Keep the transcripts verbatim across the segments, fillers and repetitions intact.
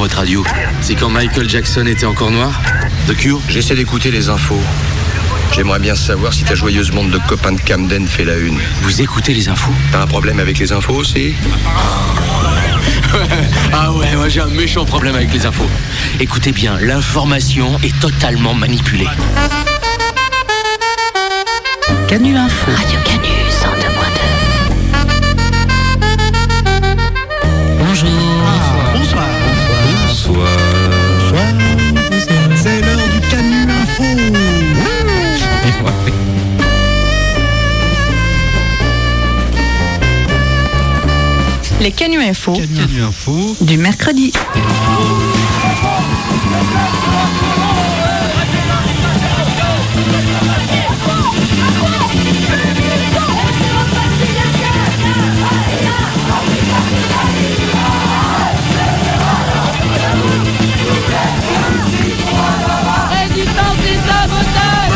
votre radio? C'est quand Michael Jackson était encore noir? The Cure? J'essaie d'écouter les infos. J'aimerais bien savoir si ta joyeuse bande de copains de Camden fait la une. Vous écoutez les infos? T'as un problème avec les infos aussi? Ah ouais, moi j'ai un méchant problème avec les infos. Écoutez bien, l'information est totalement manipulée. Canu Info. Radio Canu cent deux virgule deux. Bonjour. Ah, bonsoir. Bonsoir. Bonsoir. C'est l'heure du Canu Info. Les Canu Info. Canu Info. Du mercredi. Résistance des sabotages.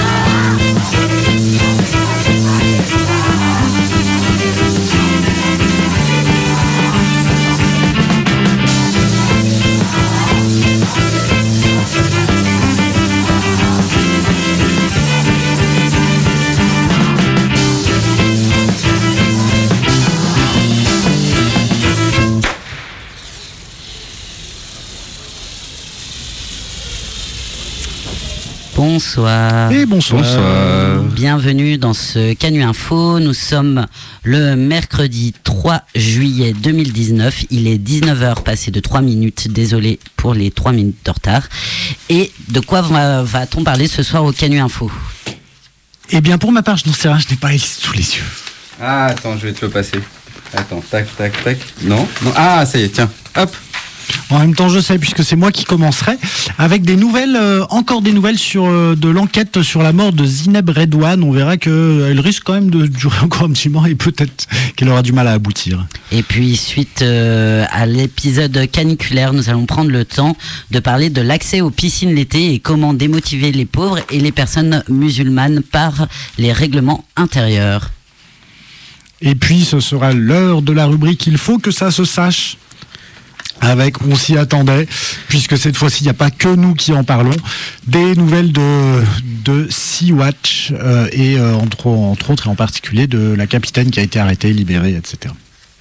Bonsoir. Et bonsoir. Bonsoir. Bienvenue dans ce Canu Info. Nous sommes le mercredi trois juillet deux mille dix-neuf. Il est dix-neuf heures passé de trois minutes. Désolé pour les trois minutes de retard. Et de quoi va, va-t-on parler ce soir au Canu Info? Eh bien, pour ma part, je n'en sais rien, je n'ai pas sous les yeux. Ah, attends, je vais te le passer. Attends, tac, tac, tac. Non, non. Ah, ça y est, tiens, hop. En même temps, je sais, puisque c'est moi qui commencerai, avec des nouvelles, euh, encore des nouvelles sur euh, de l'enquête sur la mort de Zineb Redouane. On verra qu'elle risque quand même de durer encore un petit moment et peut-être qu'elle aura du mal à aboutir. Et puis, suite euh, à l'épisode caniculaire, nous allons prendre le temps de parler de l'accès aux piscines l'été et comment démotiver les pauvres et les personnes musulmanes par les règlements intérieurs. Et puis, ce sera l'heure de la rubrique « Il faut que ça se sache ». Avec, on s'y attendait, puisque cette fois-ci, il n'y a pas que nous qui en parlons, des nouvelles de, de Sea-Watch, euh, et euh, entre, entre autres, et en particulier, de la capitaine qui a été arrêtée, libérée, et cetera.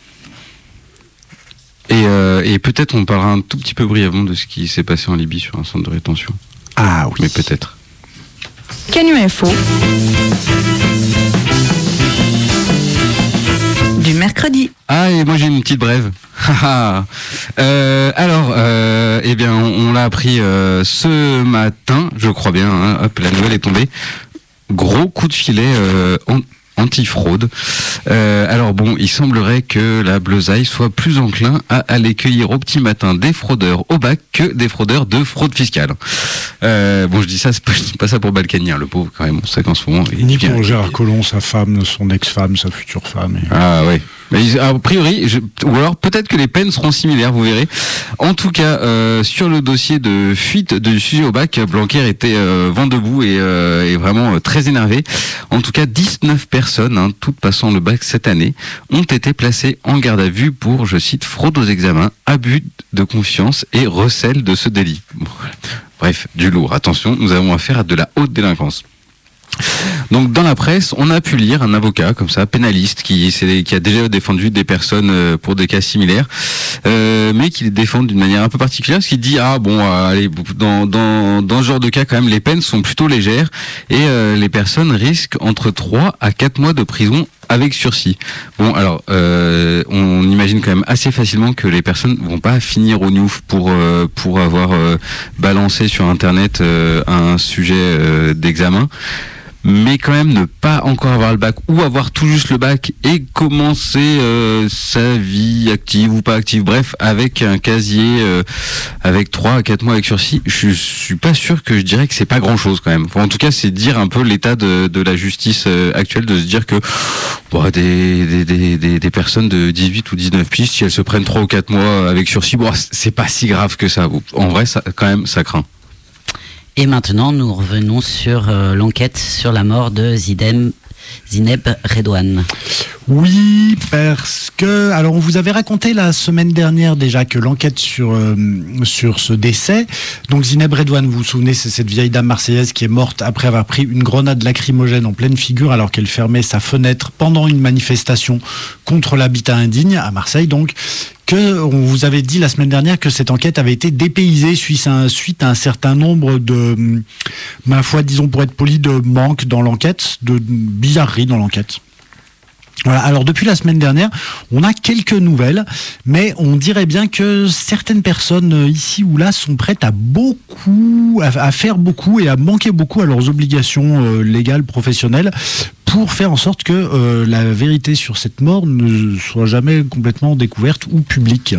Et, euh, et peut-être on parlera un tout petit peu brièvement de ce qui s'est passé en Libye sur un centre de rétention. Ah oui. Mais peut-être. Canu Info. Du mercredi. Ah, et moi j'ai une petite brève. euh, alors, euh, eh bien, on, on l'a appris euh, ce matin, je crois bien. Hein, hop, la nouvelle est tombée. Gros coup de filet euh, en, anti-fraude. Euh, alors bon, il semblerait que la Bleuzaille soit plus enclin à aller cueillir au petit matin des fraudeurs au bac que des fraudeurs de fraude fiscale. Euh, bon, je dis ça, c'est pas, je dis pas ça pour Balkany, hein, le pauvre quand même. On sait qu'en ce moment, il Ni vient- pour Gérard Collomb, sa femme, son ex-femme, sa future femme. Et... Ah ouais. Mais ils- a priori, je, ou alors peut-être que les peines seront similaires, vous verrez. En tout cas, euh, sur le dossier de fuite de sujet au bac, Blanquer était euh, vent debout et, euh, et vraiment euh, très énervé. En tout cas, dix-neuf personnes, hein, toutes passant le bac cette année, ont été placées en garde à vue pour, je cite, fraude aux examens, abus de confiance et recel de ce délit. Bon, voilà. Bref, du lourd. Attention, nous avons affaire à de la haute délinquance. Donc dans la presse, on a pu lire un avocat comme ça, pénaliste, qui, qui a déjà défendu des personnes euh, pour des cas similaires, euh, mais qui les défend d'une manière un peu particulière, parce qu'il dit ah bon, euh, allez, dans, dans, dans ce genre de cas quand même, les peines sont plutôt légères et euh, les personnes risquent entre trois à quatre mois de prison avec sursis. Bon, alors, euh, on imagine quand même assez facilement que les personnes vont pas finir au Newf pour euh, pour avoir euh, balancé sur Internet euh, un sujet euh, d'examen. Mais quand même ne pas encore avoir le bac ou avoir tout juste le bac et commencer euh, sa vie active ou pas active, bref, avec un casier euh, avec trois à quatre mois avec sursis, je suis pas sûr que je dirais que c'est pas grand chose quand même. Enfin, en tout cas, c'est dire un peu l'état de, de la justice euh, actuelle, de se dire que bon, des, des, des, des, des personnes de dix-huit ou dix-neuf pistes, si elles se prennent trois ou quatre mois avec sursis, bon, c'est pas si grave que ça. En vrai, ça, quand même, ça craint. Et maintenant, nous revenons sur euh, l'enquête sur la mort de Zidem, Zineb Redouane. Oui, parce que alors on vous avait raconté la semaine dernière déjà que l'enquête sur euh, sur ce décès, donc Zineb Redouane, vous vous souvenez, c'est cette vieille dame marseillaise qui est morte après avoir pris une grenade lacrymogène en pleine figure alors qu'elle fermait sa fenêtre pendant une manifestation contre l'habitat indigne à Marseille, donc. Que on vous avait dit la semaine dernière que cette enquête avait été dépaysée suite à un, suite à un certain nombre de, ma foi, disons pour être poli, de manques dans l'enquête, de bizarreries dans l'enquête. Voilà. Alors depuis la semaine dernière, on a quelques nouvelles, mais on dirait bien que certaines personnes ici ou là sont prêtes à beaucoup, à, à faire beaucoup et à manquer beaucoup à leurs obligations euh, légales, professionnelles, pour faire en sorte que euh, la vérité sur cette mort ne soit jamais complètement découverte ou publique.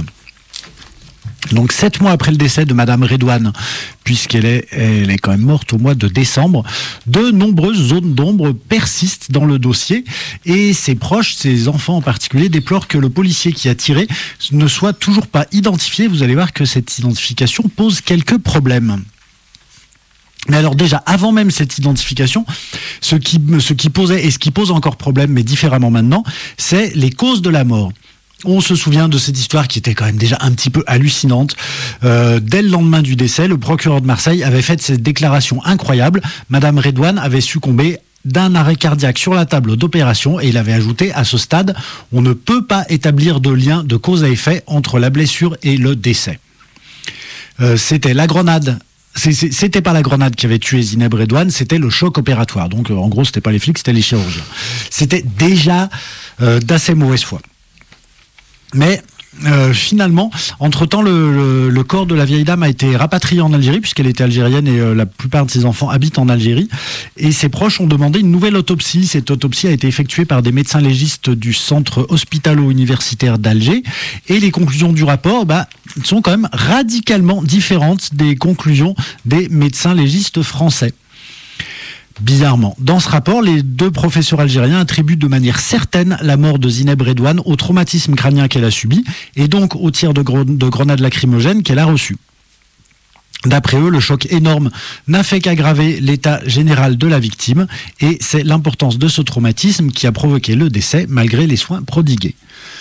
Donc sept mois après le décès de Madame Redouane, puisqu'elle est, elle est quand même morte au mois de décembre, de nombreuses zones d'ombre persistent dans le dossier et ses proches, ses enfants en particulier, déplorent que le policier qui a tiré ne soit toujours pas identifié. Vous allez voir que cette identification pose quelques problèmes. Mais alors déjà, avant même cette identification, ce qui, ce qui posait et ce qui pose encore problème, mais différemment maintenant, c'est les causes de la mort. On se souvient de cette histoire qui était quand même déjà un petit peu hallucinante. Euh, dès le lendemain du décès, le procureur de Marseille avait fait cette déclaration incroyable. Madame Redouane avait succombé d'un arrêt cardiaque sur la table d'opération et il avait ajouté à ce stade, on ne peut pas établir de lien de cause à effet entre la blessure et le décès. Euh, c'était la grenade. C'était pas la grenade qui avait tué Zineb Redouane, c'était le choc opératoire. Donc en gros, c'était pas les flics, c'était les chirurgiens. C'était déjà euh, d'assez mauvaise foi. Mais euh, finalement, entre-temps, le, le, le corps de la vieille dame a été rapatrié en Algérie, puisqu'elle était algérienne et euh, la plupart de ses enfants habitent en Algérie. Et ses proches ont demandé une nouvelle autopsie. Cette autopsie a été effectuée par des médecins légistes du centre hospitalo-universitaire d'Alger. Et les conclusions du rapport bah, sont quand même radicalement différentes des conclusions des médecins légistes français. Bizarrement. Dans ce rapport, les deux professeurs algériens attribuent de manière certaine la mort de Zineb Redouane au traumatisme crânien qu'elle a subi et donc au tir de, gre- de grenade lacrymogène qu'elle a reçu. D'après eux, le choc énorme n'a fait qu'aggraver l'état général de la victime et c'est l'importance de ce traumatisme qui a provoqué le décès malgré les soins prodigués.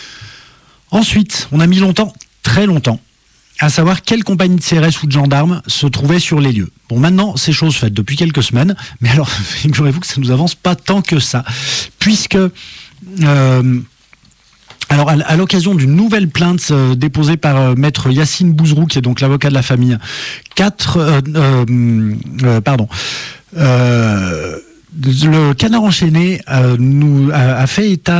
Ensuite, on a mis longtemps, très longtemps, à savoir quelle compagnie de C R S ou de gendarmes se trouvait sur les lieux. Bon, maintenant, c'est chose faite depuis quelques semaines, mais alors, figurez-vous que ça nous avance pas tant que ça, puisque... Euh, alors, à, à l'occasion d'une nouvelle plainte euh, déposée par euh, maître Yassine Bouzrou, qui est donc l'avocat de la famille, quatre... Euh, euh, euh, pardon... Euh, Le Canard enchaîné euh, nous a, a fait état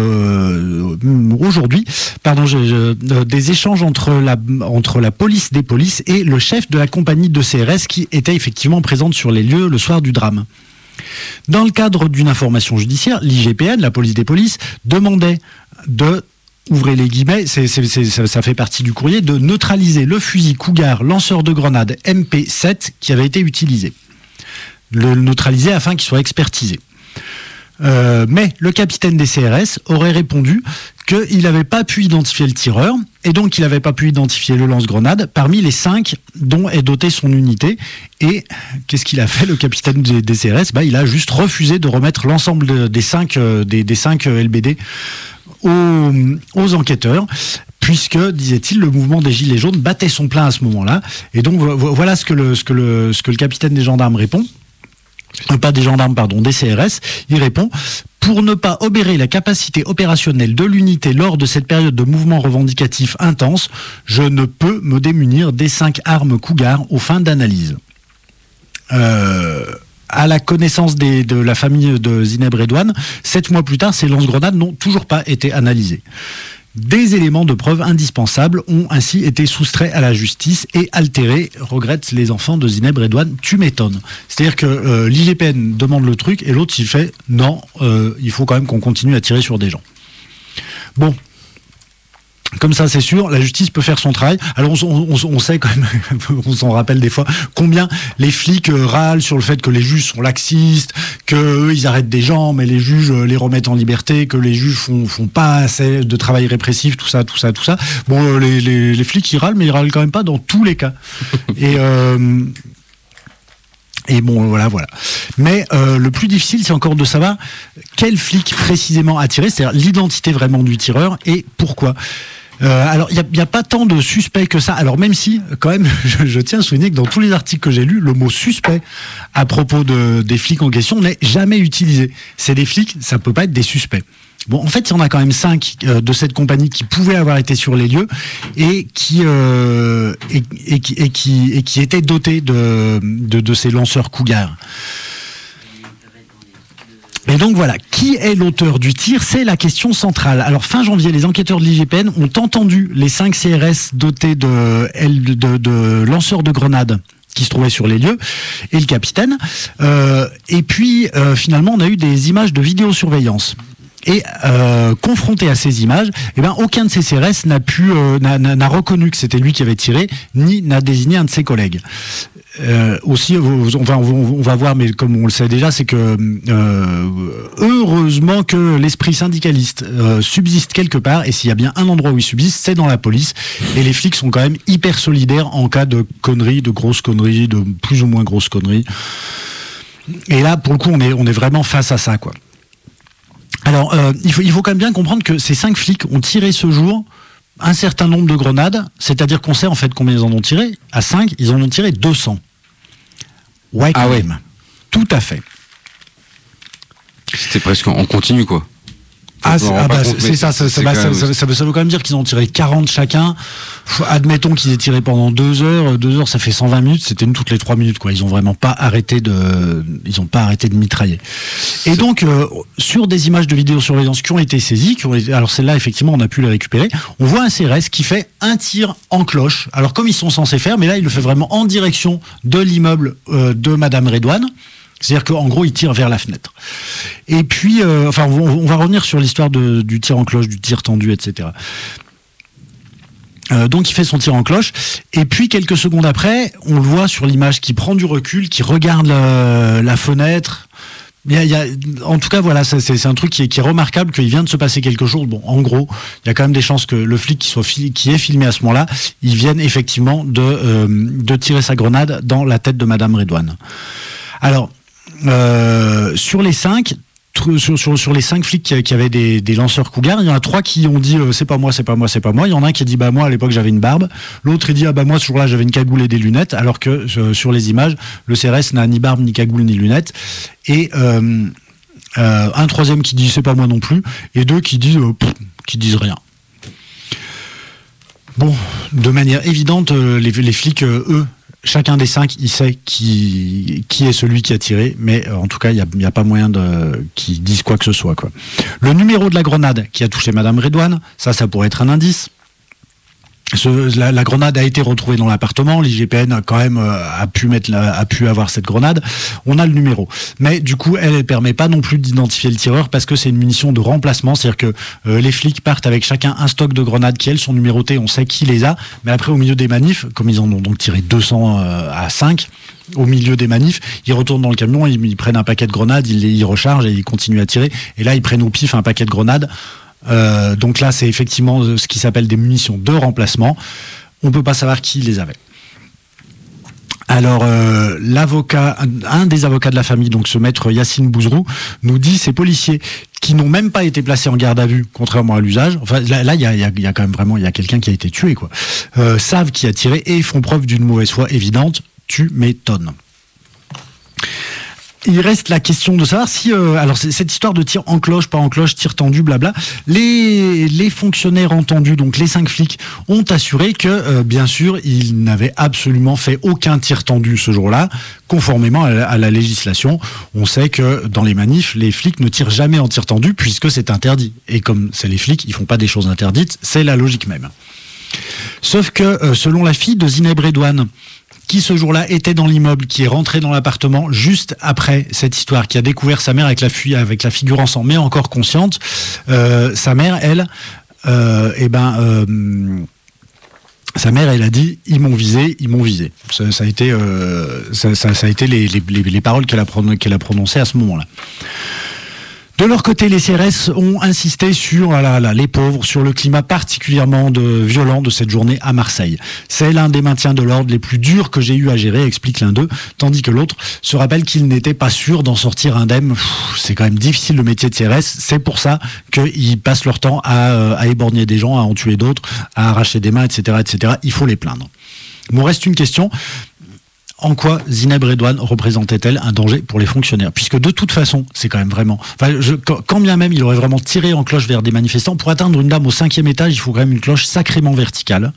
euh, aujourd'hui, pardon, je, je, euh, des échanges entre la entre la police des polices et le chef de la compagnie de C R S qui était effectivement présente sur les lieux le soir du drame. Dans le cadre d'une information judiciaire, l'I G P N, la police des polices, demandait de ouvrez les guillemets, c'est, c'est, c'est, ça fait partie du courrier, de neutraliser le fusil Cougar lanceur de grenade M P sept qui avait été utilisé. Le neutraliser afin qu'il soit expertisé. Euh, mais le capitaine des C R S aurait répondu qu'il n'avait pas pu identifier le tireur et donc il n'avait pas pu identifier le lance-grenade parmi les cinq dont est dotée son unité. Et qu'est-ce qu'il a fait, le capitaine des, des C R S ? Bah, il a juste refusé de remettre l'ensemble de, des, cinq, euh, des, des cinq L B D aux, aux enquêteurs, puisque, disait-il, le mouvement des Gilets jaunes battait son plein à ce moment-là. Et donc voilà ce que le, ce que le, ce que le capitaine des gendarmes répond. Pas des gendarmes, pardon, des C R S, il répond « Pour ne pas obérer la capacité opérationnelle de l'unité lors de cette période de mouvement revendicatif intense, je ne peux me démunir des cinq armes Cougar aux fins d'analyse. Euh, » À la connaissance des, de la famille de Zineb Redouane, sept mois plus tard, ces lance-grenades n'ont toujours pas été analysées. Des éléments de preuve indispensables ont ainsi été soustraits à la justice et altérés, regrettent les enfants de Zineb Redouane. Tu m'étonnes. C'est-à-dire que euh, l'I G P N demande le truc et l'autre il fait non, euh, il faut quand même qu'on continue à tirer sur des gens. Bon. Comme ça, c'est sûr, la justice peut faire son travail. Alors, on, on, on sait quand même, on s'en rappelle des fois, combien les flics râlent sur le fait que les juges sont laxistes, qu'eux, ils arrêtent des gens, mais les juges les remettent en liberté, que les juges font, font pas assez de travail répressif, tout ça, tout ça, tout ça. Bon, les, les, les flics, ils râlent, mais ils râlent quand même pas dans tous les cas. Et... Euh, Et bon, voilà, voilà. Mais euh, le plus difficile, c'est encore de savoir quel flic précisément a tiré, c'est-à-dire l'identité vraiment du tireur et pourquoi. Euh, alors, il n'y a, a pas tant de suspects que ça. Alors, même si, quand même, je, je tiens à souligner que dans tous les articles que j'ai lus, le mot suspect à propos de, des flics en question n'est jamais utilisé. C'est des flics, ça peut pas être des suspects. Bon, en fait, il y en a quand même cinq euh, de cette compagnie qui pouvaient avoir été sur les lieux et qui euh, et, et, qui, et, qui, et qui étaient dotés de, de, de ces lanceurs Cougar. Et donc voilà, qui est l'auteur du tir? C'est la question centrale. Alors fin janvier, les enquêteurs de l'I G P N ont entendu les cinq C R S dotés de, de, de, de lanceurs de grenades qui se trouvaient sur les lieux, et le capitaine. Euh, et puis euh, finalement, on a eu des images de vidéosurveillance. Et euh, confronté à ces images, eh ben aucun de ces C R S n'a pu euh, n'a, n'a reconnu que c'était lui qui avait tiré, ni n'a désigné un de ses collègues. Euh, aussi, on va, on va voir, mais comme on le sait déjà, c'est que euh, heureusement que l'esprit syndicaliste euh, subsiste quelque part, et s'il y a bien un endroit où il subsiste, c'est dans la police. Et les flics sont quand même hyper solidaires en cas de conneries, de grosses conneries, de plus ou moins grosses conneries. Et là, pour le coup, on est, on est vraiment face à ça, quoi. Alors, euh, il faut, il faut quand même bien comprendre que ces cinq flics ont tiré ce jour un certain nombre de grenades, c'est-à-dire qu'on sait en fait combien ils en ont tiré. À cinq, ils en ont tiré deux cents. Ouais, quand ah même. Ouais. Tout à fait. C'était presque en continu, quoi. Ah, c'est, ah bah, compte, c'est ça, ça, ça, bah, ça, ça, ça, ça veut quand même dire qu'ils ont tiré quarante chacun. Admettons qu'ils aient tiré pendant deux heures. Deux heures, ça fait cent vingt minutes. C'était une toutes les trois minutes, quoi. Ils ont vraiment pas arrêté de, ils ont pas arrêté de mitrailler. Et donc, euh, sur des images de vidéosurveillance qui ont été saisies, qui ont été, alors celles-là, effectivement, on a pu les récupérer. On voit un C R S qui fait un tir en cloche. Alors, comme ils sont censés faire, mais là, il le fait vraiment en direction de l'immeuble euh, de Madame Redouane. C'est-à-dire qu'en gros, il tire vers la fenêtre. Et puis, euh, enfin, on, on va revenir sur l'histoire de, du tir en cloche, du tir tendu, et cetera. Euh, donc, il fait son tir en cloche. Et puis, quelques secondes après, on le voit sur l'image qui prend du recul, qui regarde la, la fenêtre. Il y a, il y a, en tout cas, voilà, c'est, c'est un truc qui est, qui est remarquable, qu'il vient de se passer quelque chose. Bon, en gros, il y a quand même des chances que le flic qui, soit fi- qui est filmé à ce moment-là, il vienne effectivement de, euh, de tirer sa grenade dans la tête de Madame Redouane. Alors, Euh, sur les cinq, tr- sur, sur, sur les cinq flics qui, qui avaient des, des lanceurs Cougar, il y en a trois qui ont dit euh, c'est pas moi, c'est pas moi, c'est pas moi. Il y en a un qui a dit bah moi à l'époque j'avais une barbe. L'autre il dit ah bah moi ce jour-là j'avais une cagoule et des lunettes. Alors que euh, sur les images, le C R S n'a ni barbe, ni cagoule, ni lunettes. Et euh, euh, un troisième qui dit c'est pas moi non plus, et deux qui disent euh, pff, qui disent rien. Bon, de manière évidente, euh, les, les flics, euh, eux. Chacun des cinq, il sait qui, qui est celui qui a tiré, mais euh, en tout cas, il n'y a, a pas moyen de, qu'ils disent quoi que ce soit, quoi. Le numéro de la grenade qui a touché Madame Redouane, ça, ça pourrait être un indice. Ce, la, la grenade a été retrouvée dans l'appartement. L'I G P N a quand même euh, a pu mettre, la, a pu avoir cette grenade. On a le numéro, mais du coup, elle ne permet pas non plus d'identifier le tireur parce que c'est une munition de remplacement, c'est-à-dire que euh, les flics partent avec chacun un stock de grenades qui elles sont numérotées. On sait qui les a, mais après au milieu des manifs, comme ils en ont donc tiré deux cents euh, à cinq. Au milieu des manifs, ils retournent dans le camion, ils, ils prennent un paquet de grenades, ils les ils rechargent et ils continuent à tirer. Et là, ils prennent au pif un paquet de grenades. Euh, donc là, c'est effectivement ce qui s'appelle des munitions de remplacement. On ne peut pas savoir qui les avait. Alors, euh, l'avocat, un des avocats de la famille, donc ce maître Yassine Bouzrou, nous dit ces policiers qui n'ont même pas été placés en garde à vue, contrairement à l'usage. Enfin, là, là, il y a, y, a, y a quand même vraiment, il y a quelqu'un qui a été tué, quoi. Euh, savent qui a tiré et font preuve d'une mauvaise foi évidente. Tu m'étonnes. Il reste la question de savoir si, euh, alors cette histoire de tir en cloche, pas en cloche, tir tendu, blabla, les, les fonctionnaires entendus, donc les cinq flics, ont assuré que, euh, bien sûr, ils n'avaient absolument fait aucun tir tendu ce jour-là, conformément à la, à la législation. On sait que dans les manifs, les flics ne tirent jamais en tir tendu puisque c'est interdit. Et comme c'est les flics, ils font pas des choses interdites, c'est la logique même. Sauf que, euh, selon la fille de Zineb Redouane, qui ce jour-là était dans l'immeuble, qui est rentré dans l'appartement juste après cette histoire, qui a découvert sa mère avec la, fu- avec la figure en sang, mais encore consciente, euh, sa mère, elle, euh, eh ben, euh, sa mère, elle a dit, ils m'ont visé, ils m'ont visé. Ça, ça a été, euh, ça, ça, ça a été les, les, les paroles qu'elle a, pronon- qu'elle a prononcées à ce moment-là. De leur côté, les C R S ont insisté sur ah là, là, les pauvres, sur le climat particulièrement de, violent de cette journée à Marseille. C'est l'un des maintiens de l'ordre les plus durs que j'ai eu à gérer, explique l'un d'eux, tandis que l'autre se rappelle qu'il n'était pas sûr d'en sortir indemne. Pff, c'est quand même difficile le métier de C R S, c'est pour ça qu'ils passent leur temps à, à éborgner des gens, à en tuer d'autres, à arracher des mains, et cetera, et cetera. Il faut les plaindre. Il me reste une question. En quoi Zineb Redouane représentait-elle un danger pour les fonctionnaires ? Puisque de toute façon, c'est quand même vraiment... Enfin, je, quand bien même il aurait vraiment tiré en cloche vers des manifestants, pour atteindre une dame au cinquième étage, il faut quand même une cloche sacrément verticale.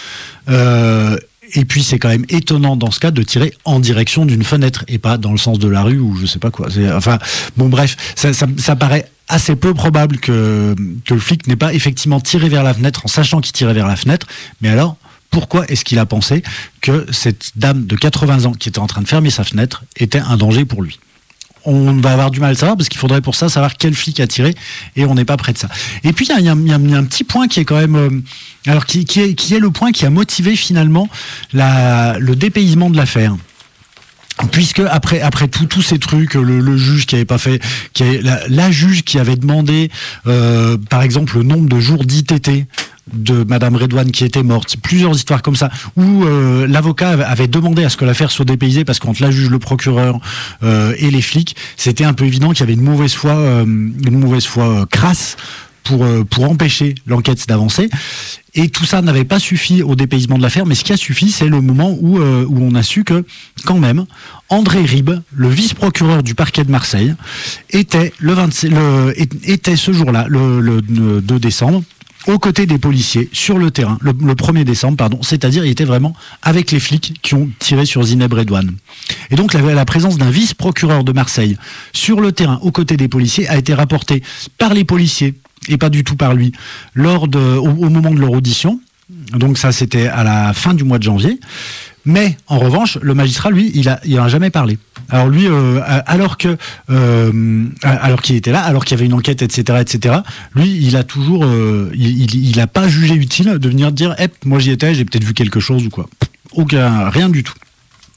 Euh, et puis c'est quand même étonnant dans ce cas de tirer en direction d'une fenêtre et pas dans le sens de la rue ou je sais pas quoi. C'est, enfin, bon bref, ça, ça, ça paraît assez peu probable que, que le flic n'ait pas effectivement tiré vers la fenêtre en sachant qu'il tirait vers la fenêtre. Mais alors... Pourquoi est-ce qu'il a pensé que cette dame de quatre-vingts ans qui était en train de fermer sa fenêtre était un danger pour lui ? On va avoir du mal à le savoir parce qu'il faudrait pour ça savoir quel flic a tiré et on n'est pas près de ça. Et puis il y, y, y a un petit point qui est quand même, euh, alors qui, qui, est, qui est le point qui a motivé finalement la, le dépaysement de l'affaire. Puisque après après tout, tous ces trucs, le, le juge qui avait pas fait, qui avait, la, la juge qui avait demandé, euh, par exemple, le nombre de jours d'I T T de Madame Redouane qui était morte, plusieurs histoires comme ça, où euh, l'avocat avait demandé à ce que l'affaire soit dépaysée parce qu'entre la juge, le procureur euh, et les flics, c'était un peu évident qu'il y avait une mauvaise foi, euh, une mauvaise foi euh, crasse pour euh, pour empêcher l'enquête d'avancer. Et tout ça n'avait pas suffi au dépaysement de l'affaire, mais ce qui a suffi, c'est le moment où euh, où on a su que, quand même, André Ribes, le vice-procureur du parquet de Marseille, était le vingt-sept, le, était ce jour-là, le, le, le deux décembre, aux côtés des policiers, sur le terrain, le, le premier décembre, pardon, c'est-à-dire il était vraiment avec les flics qui ont tiré sur Zineb Redouane. Et donc la, la présence d'un vice-procureur de Marseille sur le terrain, aux côtés des policiers, a été rapportée par les policiers, et pas du tout par lui, lors de, au, au moment de leur audition. Donc ça, c'était à la fin du mois de janvier. Mais en revanche, le magistrat, lui, il a, il a jamais parlé. Alors lui, euh, alors que, euh, alors qu'il était là, alors qu'il y avait une enquête, et cetera, et cetera. Lui, il a toujours, euh, il, il, il a pas jugé utile de venir dire, hé, moi j'y étais, j'ai peut-être vu quelque chose ou quoi. Aucun, rien du tout.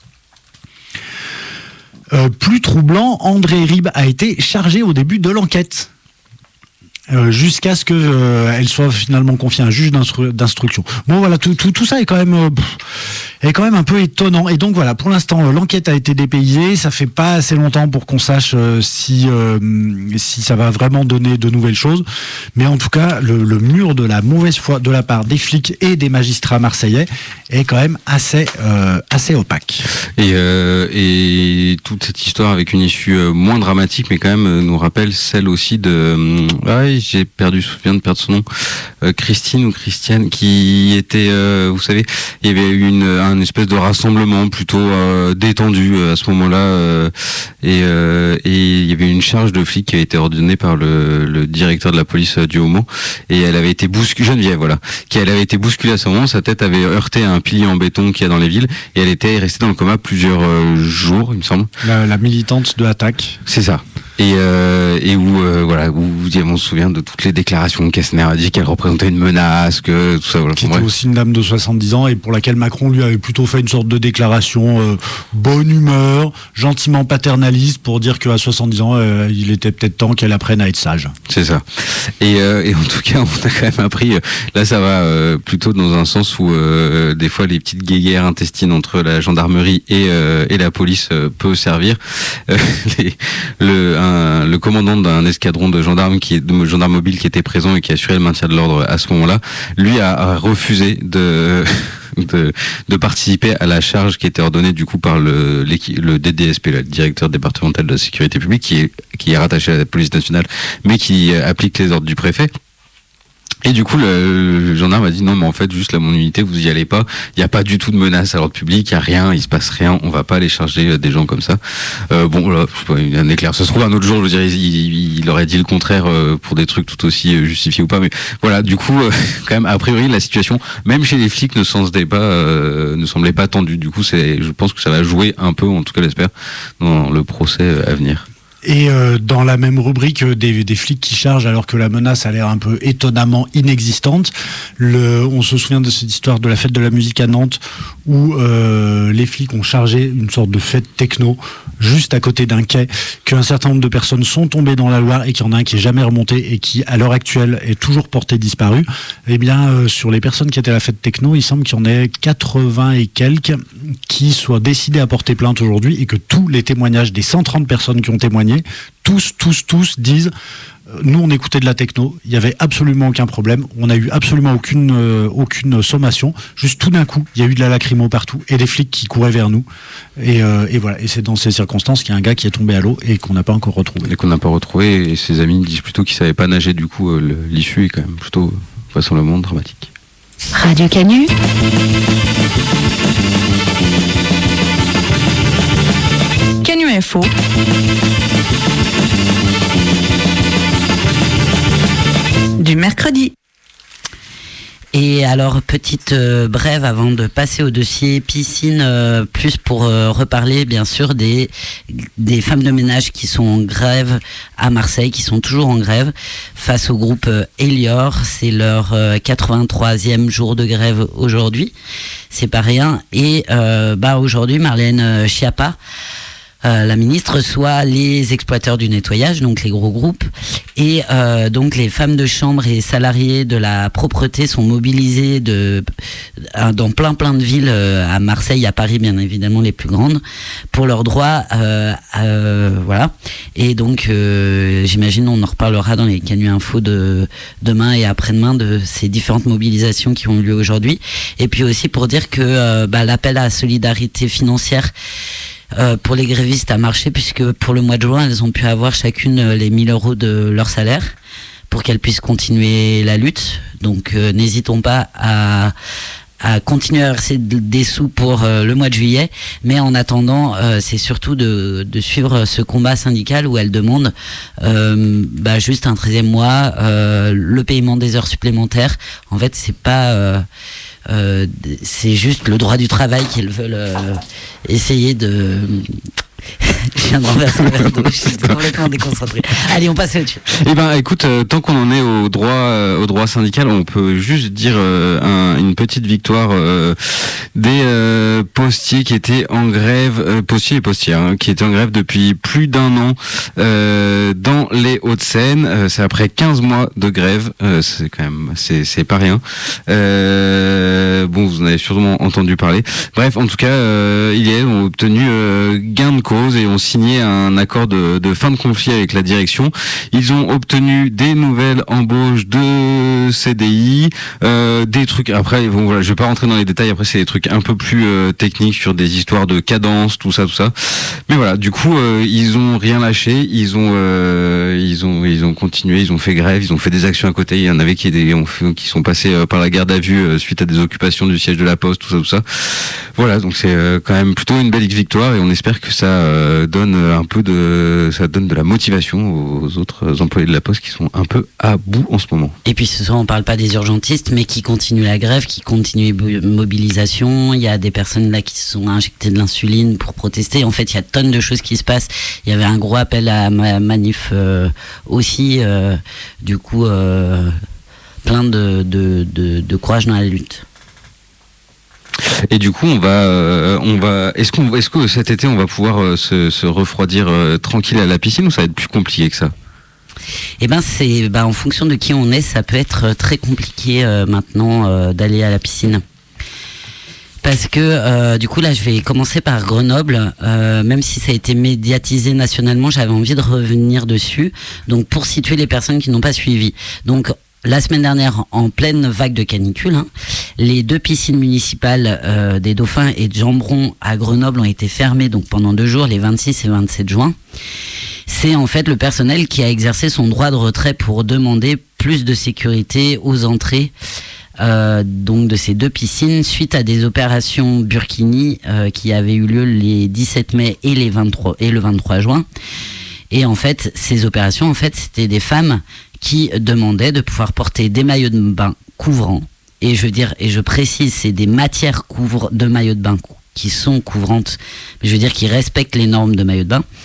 Euh, plus troublant, André Ribes a été chargé au début de l'enquête. Euh, jusqu'à ce que euh, elle soit finalement confiée à un juge d'instru- d'instruction. Bon voilà, tout, tout, tout ça est quand même euh, pff, est quand même un peu étonnant. Et donc voilà, pour l'instant, euh, l'enquête a été dépaysée. Ça fait pas assez longtemps pour qu'on sache euh, si euh, si ça va vraiment donner de nouvelles choses. Mais en tout cas, le, le mur de la mauvaise foi de la part des flics et des magistrats marseillais est quand même assez euh, assez opaque. Et euh, et toute cette histoire avec une issue euh, moins dramatique, mais quand même euh, nous rappelle celle aussi de euh, ouais, j'ai perdu, je viens de perdre son nom, euh, Christine ou Christiane, qui était, euh, vous savez, il y avait eu une, un espèce de rassemblement plutôt euh, détendu euh, à ce moment-là, euh, et, euh, et il y avait une charge de flic qui a été ordonnée par le, le directeur de la police euh, du Homo, et elle avait été bousculée, Geneviève, voilà, qui elle avait été bousculée à ce moment, sa tête avait heurté à un pilier en béton qu'il y a dans les villes, et elle était restée dans le coma plusieurs euh, jours, il me semble. La, la militante de Attaque. C'est ça. Et, euh, et où euh, voilà, où on se souvient de toutes les déclarations qu'Esner a dit qu'elle représentait une menace, que tout ça. Voilà. Qui était aussi une dame de soixante-dix ans et pour laquelle Macron lui avait plutôt fait une sorte de déclaration euh, bonne humeur, gentiment paternaliste pour dire qu'à soixante-dix ans, euh, il était peut-être temps qu'elle apprenne à être sage. C'est ça. Et, euh, et en tout cas, on a quand même appris. Là, ça va euh, plutôt dans un sens où euh, des fois les petites guéguerres intestines entre la gendarmerie et, euh, et la police euh, peut servir. Euh, les, le Un, le commandant d'un escadron de gendarmes qui est de gendarmes mobiles qui était présent et qui assurait le maintien de l'ordre à ce moment-là, lui a, a refusé de, de de participer à la charge qui était ordonnée du coup par le le D D S P, le directeur départemental de la sécurité publique, qui est qui est rattaché à la police nationale, mais qui applique les ordres du préfet. Et du coup, le, le gendarme a dit non, mais en fait, juste là, mon unité, vous y allez pas. Il n'y a pas du tout de menace à l'ordre public. Il y a rien, il se passe rien. On va pas aller charger des gens comme ça. Euh, bon, là, un éclair. Ça se trouve un autre jour, je dirais, il, il, il aurait dit le contraire euh, pour des trucs tout aussi euh, justifiés ou pas. Mais voilà, du coup, euh, quand même, a priori, la situation, même chez les flics, ne semblait pas, euh, ne semblait pas tendue. Du coup, c'est, je pense que ça va jouer un peu, en tout cas, j'espère, dans le procès à venir. Et euh, dans la même rubrique, euh, des, des flics qui chargent alors que la menace a l'air un peu étonnamment inexistante. Le, on se souvient de cette histoire de la fête de la musique à Nantes où euh, les flics ont chargé une sorte de fête techno juste à côté d'un quai, qu'un certain nombre de personnes sont tombées dans la Loire et qu'il y en a un qui est jamais remonté et qui, à l'heure actuelle, est toujours porté disparu. Eh bien, euh, sur les personnes qui étaient à la fête techno, il semble qu'il y en ait quatre-vingts et quelques qui soient décidés à porter plainte aujourd'hui et que tous les témoignages des cent trente personnes qui ont témoigné, tous, tous, tous disent euh, nous on écoutait de la techno, il n'y avait absolument aucun problème, on n'a eu absolument aucune, euh, aucune sommation, juste tout d'un coup il y a eu de la lacrymo partout et des flics qui couraient vers nous et, euh, et voilà, et c'est dans ces circonstances qu'il y a un gars qui est tombé à l'eau et qu'on n'a pas encore retrouvé. Et qu'on n'a pas retrouvé, et ses amis disent plutôt qu'il ne savait pas nager, du coup euh, l'issue est quand même plutôt vraisemblablement dramatique. Radio Canu. Canu Info. Du mercredi. Et alors, petite euh, brève avant de passer au dossier piscine, euh, plus pour euh, reparler bien sûr des, des femmes de ménage qui sont en grève à Marseille, qui sont toujours en grève face au groupe euh, Elior. C'est leur euh, quatre-vingt-troisième jour de grève aujourd'hui, c'est pas rien. Et euh, bah, aujourd'hui, Marlène Schiappa, Euh, la ministre reçoit les exploiteurs du nettoyage, donc les gros groupes, et euh, donc les femmes de chambre et salariés de la propreté sont mobilisés de, euh, dans plein plein de villes, euh, à Marseille, à Paris bien évidemment les plus grandes, pour leurs droits, euh, euh, voilà. Et donc euh, j'imagine on en reparlera dans les Canu Info de demain et après-demain de ces différentes mobilisations qui ont lieu aujourd'hui. Et puis aussi pour dire que euh, bah, l'appel à la solidarité financière Euh, pour les grévistes a marché, puisque pour le mois de juin, elles ont pu avoir chacune les mille euros de leur salaire pour qu'elles puissent continuer la lutte. Donc euh, n'hésitons pas à, à continuer à verser des sous pour euh, le mois de juillet, mais en attendant, euh, c'est surtout de, de suivre ce combat syndical où elles demandent euh, bah, juste un treizième mois, euh, le paiement des heures supplémentaires. En fait, c'est pas... Euh, Euh, c'est juste le droit du travail qu'ils veulent euh, essayer de... Je viens de renverser le verre d'eau, je suis complètement déconcentré. Allez, on passe là-dessus. Eh ben, écoute, euh, tant qu'on en est au droit, euh, au droit syndical, on peut juste dire euh, un, une petite victoire euh, des euh, postiers qui étaient en grève, euh, postiers et postières, hein, qui étaient en grève depuis plus d'un an euh, dans les Hauts-de-Seine. Euh, c'est après quinze mois de grève, euh, c'est quand même, c'est, c'est pas rien. Euh, bon, vous en avez sûrement entendu parler. Bref, en tout cas, euh, ils ont obtenu euh, gain de cause et ont signé un accord de, de fin de conflit avec la direction. Ils ont obtenu des nouvelles embauches de C D I, euh, des trucs. Après, bon voilà, je vais pas rentrer dans les détails. Après, c'est des trucs un peu plus euh, techniques sur des histoires de cadence, tout ça, tout ça. Mais voilà, du coup, euh, ils ont rien lâché. Ils ont, euh, ils ont, ils ont continué. Ils ont fait grève. Ils ont fait des actions à côté. Il y en avait qui, des, qui sont passés euh, par la garde à vue euh, suite à des occupations du siège de la Poste, tout ça, tout ça. Voilà, donc c'est euh, quand même plutôt une belle victoire et on espère que ça euh, donne un peu de, ça donne de la motivation aux autres employés de la Poste qui sont un peu à bout en ce moment. Et puis ce soir, on parle pas des urgentistes, mais qui continuent la grève, qui continuent les mobilisations. Il y a des personnes là qui se sont injectées de l'insuline pour protester. En fait, il y a tonnes de choses qui se passent. Il y avait un gros appel à ma manif euh, aussi. Euh, du coup, euh, plein de, de, de, de courage dans la lutte. Et du coup, on va, euh, on va. Est-ce qu'on, est-ce que cet été, on va pouvoir euh, se, se refroidir euh, tranquille à la piscine ou ça va être plus compliqué que ça ? Eh ben, c'est, bah, en fonction de qui on est, ça peut être très compliqué euh, maintenant euh, d'aller à la piscine. Parce que euh, du coup là je vais commencer par Grenoble, euh, même si ça a été médiatisé nationalement, j'avais envie de revenir dessus. Donc pour situer les personnes qui n'ont pas suivi. Donc la semaine dernière, en pleine vague de canicule, hein, les deux piscines municipales euh, des Dauphins et de Jambron à Grenoble ont été fermées donc pendant deux jours, les vingt-six et vingt-sept juin. C'est en fait le personnel qui a exercé son droit de retrait pour demander plus de sécurité aux entrées Euh, donc de ces deux piscines suite à des opérations Burkini euh, qui avaient eu lieu les dix-sept mai et les vingt-trois et le vingt-trois juin. Et en fait, ces opérations, en fait, c'était des femmes qui demandaient de pouvoir porter des maillots de bain couvrants. Et je veux dire, et je précise, c'est des matières couvre de maillots de bain qui sont couvrantes, je veux dire qui respectent les normes de maillots de bain,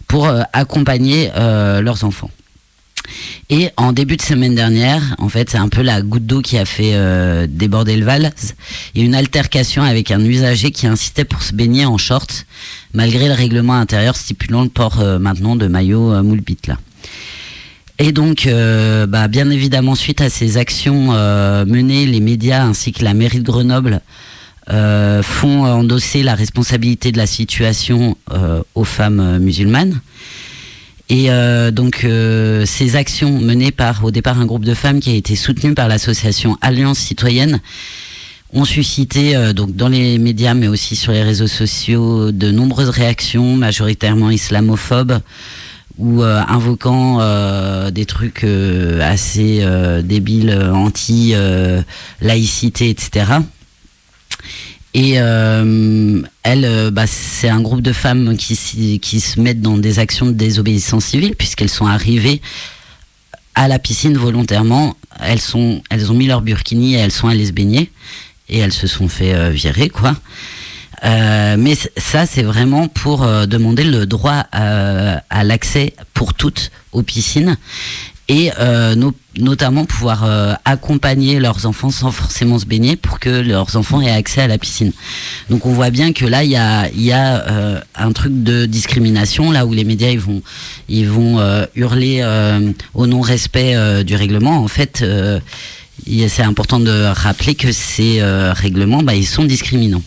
pour euh, accompagner euh, leurs enfants. Et en début de semaine dernière, en fait, c'est un peu la goutte d'eau qui a fait euh, déborder le vase. Il y a une altercation avec un usager qui insistait pour se baigner en short, malgré le règlement intérieur stipulant le port euh, maintenant de maillot euh, moule bite là. Et donc, euh, bah, bien évidemment, suite à ces actions euh, menées, les médias ainsi que la mairie de Grenoble euh, font endosser la responsabilité de la situation euh, aux femmes musulmanes. Et euh, donc, euh, ces actions menées par, au départ, un groupe de femmes qui a été soutenu par l'association Alliance Citoyenne ont suscité, euh, donc dans les médias, mais aussi sur les réseaux sociaux, de nombreuses réactions, majoritairement islamophobes, ou euh, invoquant euh, des trucs euh, assez euh, débiles, anti-laïcité, euh, et cetera. Et euh, elle, euh, bah, c'est un groupe de femmes qui, qui se mettent dans des actions de désobéissance civile, puisqu'elles sont arrivées à la piscine volontairement. Elles, sont, elles ont mis leur burkini et elles sont allées se baigner. Et elles se sont fait euh, virer, quoi. Euh, mais ça, c'est vraiment pour euh, demander le droit euh, à l'accès pour toutes aux piscines. Et euh, no- notamment pouvoir euh, accompagner leurs enfants sans forcément se baigner pour que leurs enfants aient accès à la piscine. Donc on voit bien que là il y a, y a euh, un truc de discrimination, là où les médias ils vont, ils vont euh, hurler euh, au non-respect euh, du règlement. En fait, euh, y a, c'est important de rappeler que ces euh, règlements, bah, ils sont discriminants.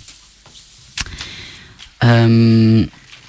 Euh,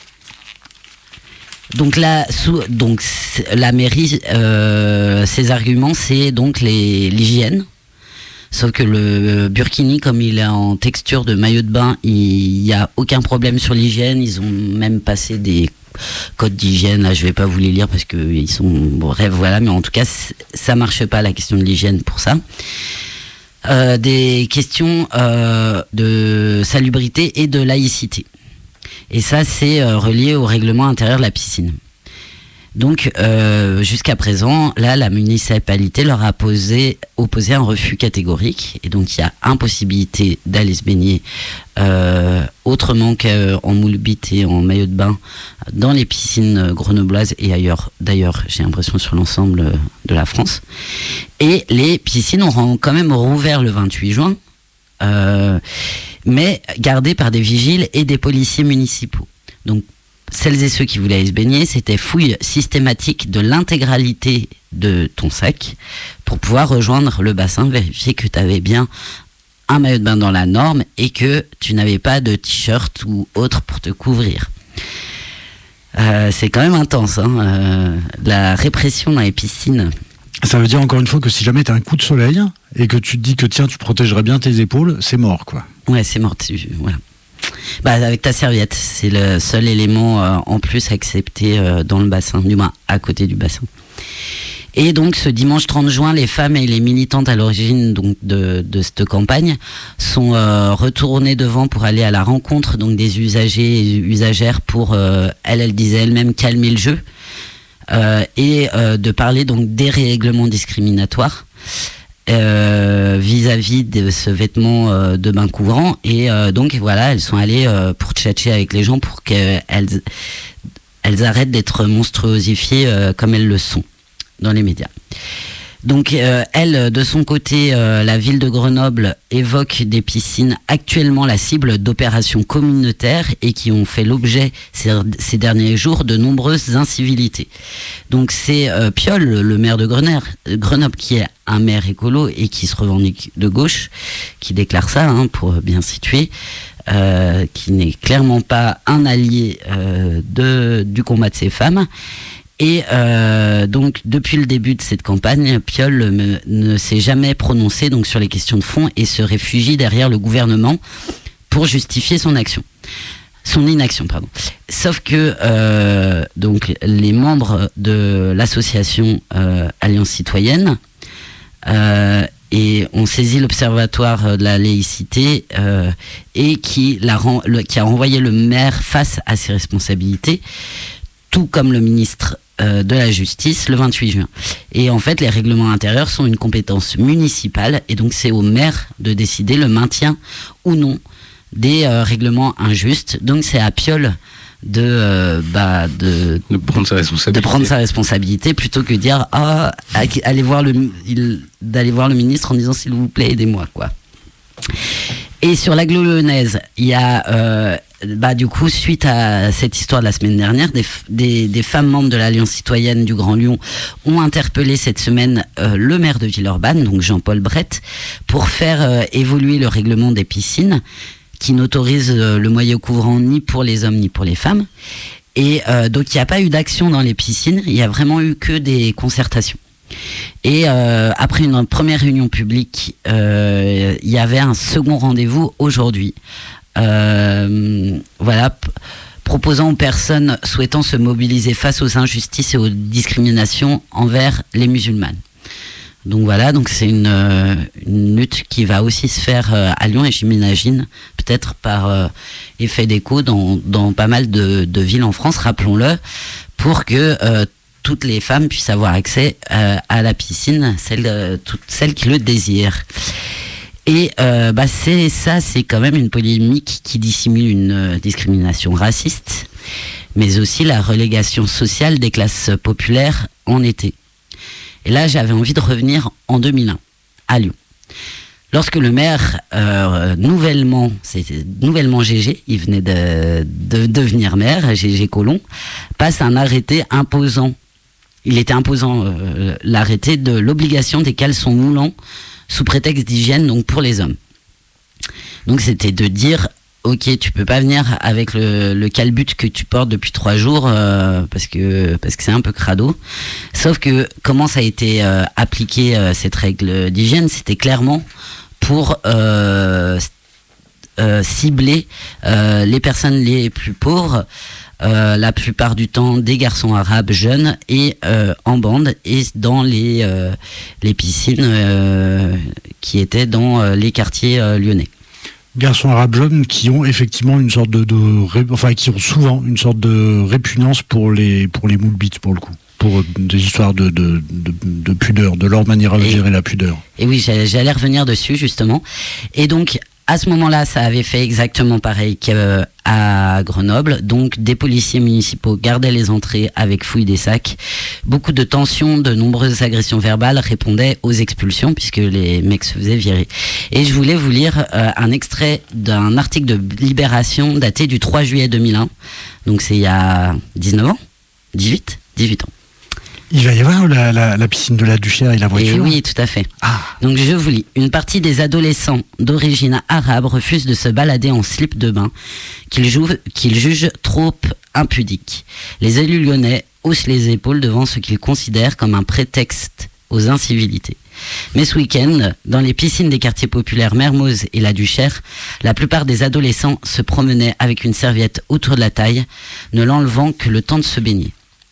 Donc la, sous, donc la mairie, euh, ses arguments, c'est donc les, l'hygiène. Sauf que le burkini, comme il est en texture de maillot de bain, il n'y a aucun problème sur l'hygiène. Ils ont même passé des codes d'hygiène. Là, je vais pas vous les lire parce que ils sont bref, voilà. Mais en tout cas, ça marche pas la question de l'hygiène pour ça. Euh, des questions euh, de salubrité et de laïcité. Et ça, c'est euh, relié au règlement intérieur de la piscine. Donc, euh, jusqu'à présent, là, la municipalité leur a posé, opposé un refus catégorique. Et donc, il y a impossibilité d'aller se baigner euh, autrement qu'en moule bite et en maillot de bain dans les piscines grenobloises et ailleurs. D'ailleurs, j'ai l'impression sur l'ensemble de la France. Et les piscines auront quand même rouvert le vingt-huit juin. Euh, mais gardés par des vigiles et des policiers municipaux. Donc, celles et ceux qui voulaient aller se baigner, c'était fouille systématique de l'intégralité de ton sac pour pouvoir rejoindre le bassin, vérifier que tu avais bien un maillot de bain dans la norme et que tu n'avais pas de t-shirt ou autre pour te couvrir. Euh, c'est quand même intense, hein, euh, la répression dans les piscines. Ça veut dire encore une fois que si jamais tu as un coup de soleil et que tu te dis que tiens, tu protégerais bien tes épaules, c'est mort, quoi. Ouais, c'est mort. Tu, voilà. Bah, avec ta serviette, c'est le seul élément euh, en plus accepté euh, dans le bassin, du moins à côté du bassin. Et donc, ce dimanche trente juin, les femmes et les militantes à l'origine donc, de, de cette campagne sont euh, retournées devant pour aller à la rencontre donc, des usagers et usagères pour, euh, elle, elle disait elle-même, calmer le jeu. Euh, et euh, de parler donc des règlements discriminatoires euh, vis-à-vis de ce vêtement euh, de bain couvrant et euh, donc voilà, elles sont allées euh, pour tchatcher avec les gens pour qu'elles elles arrêtent d'être monstruosifiées euh, comme elles le sont dans les médias. Donc euh, elle, de son côté, euh, la ville de Grenoble évoque des piscines actuellement la cible d'opérations communautaires et qui ont fait l'objet ces, ces derniers jours de nombreuses incivilités. Donc c'est euh, Piolle, le maire de Grenoble, Grenoble, qui est un maire écolo et qui se revendique de gauche, qui déclare ça, hein, pour bien situer, euh, qui n'est clairement pas un allié euh, de, du combat de ces femmes. Et euh, donc, depuis le début de cette campagne, Piolle me, ne s'est jamais prononcé donc, sur les questions de fond et se réfugie derrière le gouvernement pour justifier son action. Son inaction, pardon. Sauf que euh, donc, les membres de l'association euh, Alliance Citoyenne euh, et ont saisi l'Observatoire de la laïcité euh, et qui, la, le, qui a renvoyé le maire face à ses responsabilités, tout comme le ministre euh, de la Justice, le vingt-huit juin. Et en fait, les règlements intérieurs sont une compétence municipale, et donc c'est au maire de décider le maintien ou non des euh, règlements injustes. Donc c'est à Piolle de, euh, bah, de, de prendre sa responsabilité. de prendre sa responsabilité plutôt que dire ah, allez voir le, il, d'aller voir le ministre en disant s'il vous plaît aidez-moi quoi. Et sur l'agglo lyonnaise, il y a euh, bah, du coup, suite à cette histoire de la semaine dernière, des, des, des femmes membres de l'Alliance citoyenne du Grand Lyon ont interpellé cette semaine euh, le maire de Villeurbanne, donc Jean-Paul Brett, pour faire euh, évoluer le règlement des piscines qui n'autorise euh, le maillot couvrant ni pour les hommes ni pour les femmes. Et euh, donc, il n'y a pas eu d'action dans les piscines, il y a vraiment eu que des concertations. Et euh, après une première réunion publique, euh, il y avait un second rendez-vous aujourd'hui. Euh, voilà, p- proposant aux personnes souhaitant se mobiliser face aux injustices et aux discriminations envers les musulmanes. Donc voilà, donc c'est une, euh, une lutte qui va aussi se faire euh, à Lyon et j'imagine peut-être par euh, effet d'écho dans, dans pas mal de, de villes en France, rappelons-le, pour que euh, toutes les femmes puissent avoir accès euh, à la piscine, celles, euh, toutes celles qui le désirent. Et euh, bah c'est ça, c'est quand même une polémique qui dissimule une euh, discrimination raciste, mais aussi la relégation sociale des classes populaires en été. Et là, j'avais envie de revenir en deux mille un, à Lyon. Lorsque le maire, euh, nouvellement, c'était nouvellement Gégé, il venait de, de devenir maire, Gégé Collomb, passe un arrêté imposant, il était imposant euh, l'arrêté de l'obligation des caleçons moulants sous prétexte d'hygiène, donc pour les hommes. Donc c'était de dire, ok, tu peux pas venir avec le, le calbut que tu portes depuis trois jours euh, parce que parce que c'est un peu crado. Sauf que comment ça a été euh, appliqué euh, cette règle d'hygiène, c'était clairement pour euh, euh, cibler euh, les personnes les plus pauvres. Euh, la plupart du temps des garçons arabes jeunes et euh, en bande et dans les, euh, les piscines euh, qui étaient dans euh, les quartiers euh, lyonnais. Garçons arabes jeunes qui ont effectivement une sorte de, de ré, enfin qui ont souvent une sorte de répugnance pour les pour les moules bites pour le coup, pour des histoires de de, de, de pudeur, de leur manière à et, gérer la pudeur. Et oui, j'allais revenir dessus justement. Et donc à ce moment-là, ça avait fait exactement pareil qu'à Grenoble. Donc, des policiers municipaux gardaient les entrées avec fouille des sacs. Beaucoup de tensions, de nombreuses agressions verbales répondaient aux expulsions puisque les mecs se faisaient virer. Et je voulais vous lire euh, un extrait d'un article de Libération daté du trois juillet deux mille un. Donc, c'est il y a dix-neuf ans, dix-huit, dix-huit ans. Il va y avoir la, la, la piscine de la Duchère et la voiture. Et oui, tout à fait. Ah. Donc je vous lis. Une partie des adolescents d'origine arabe refusent de se balader en slip de bain qu'ils, jouent, qu'ils jugent trop impudique. Les élus lyonnais haussent les épaules devant ce qu'ils considèrent comme un prétexte aux incivilités. Mais ce week-end, dans les piscines des quartiers populaires Mermoz et la Duchère, la plupart des adolescents se promenaient avec une serviette autour de la taille, ne l'enlevant que le temps de se baigner.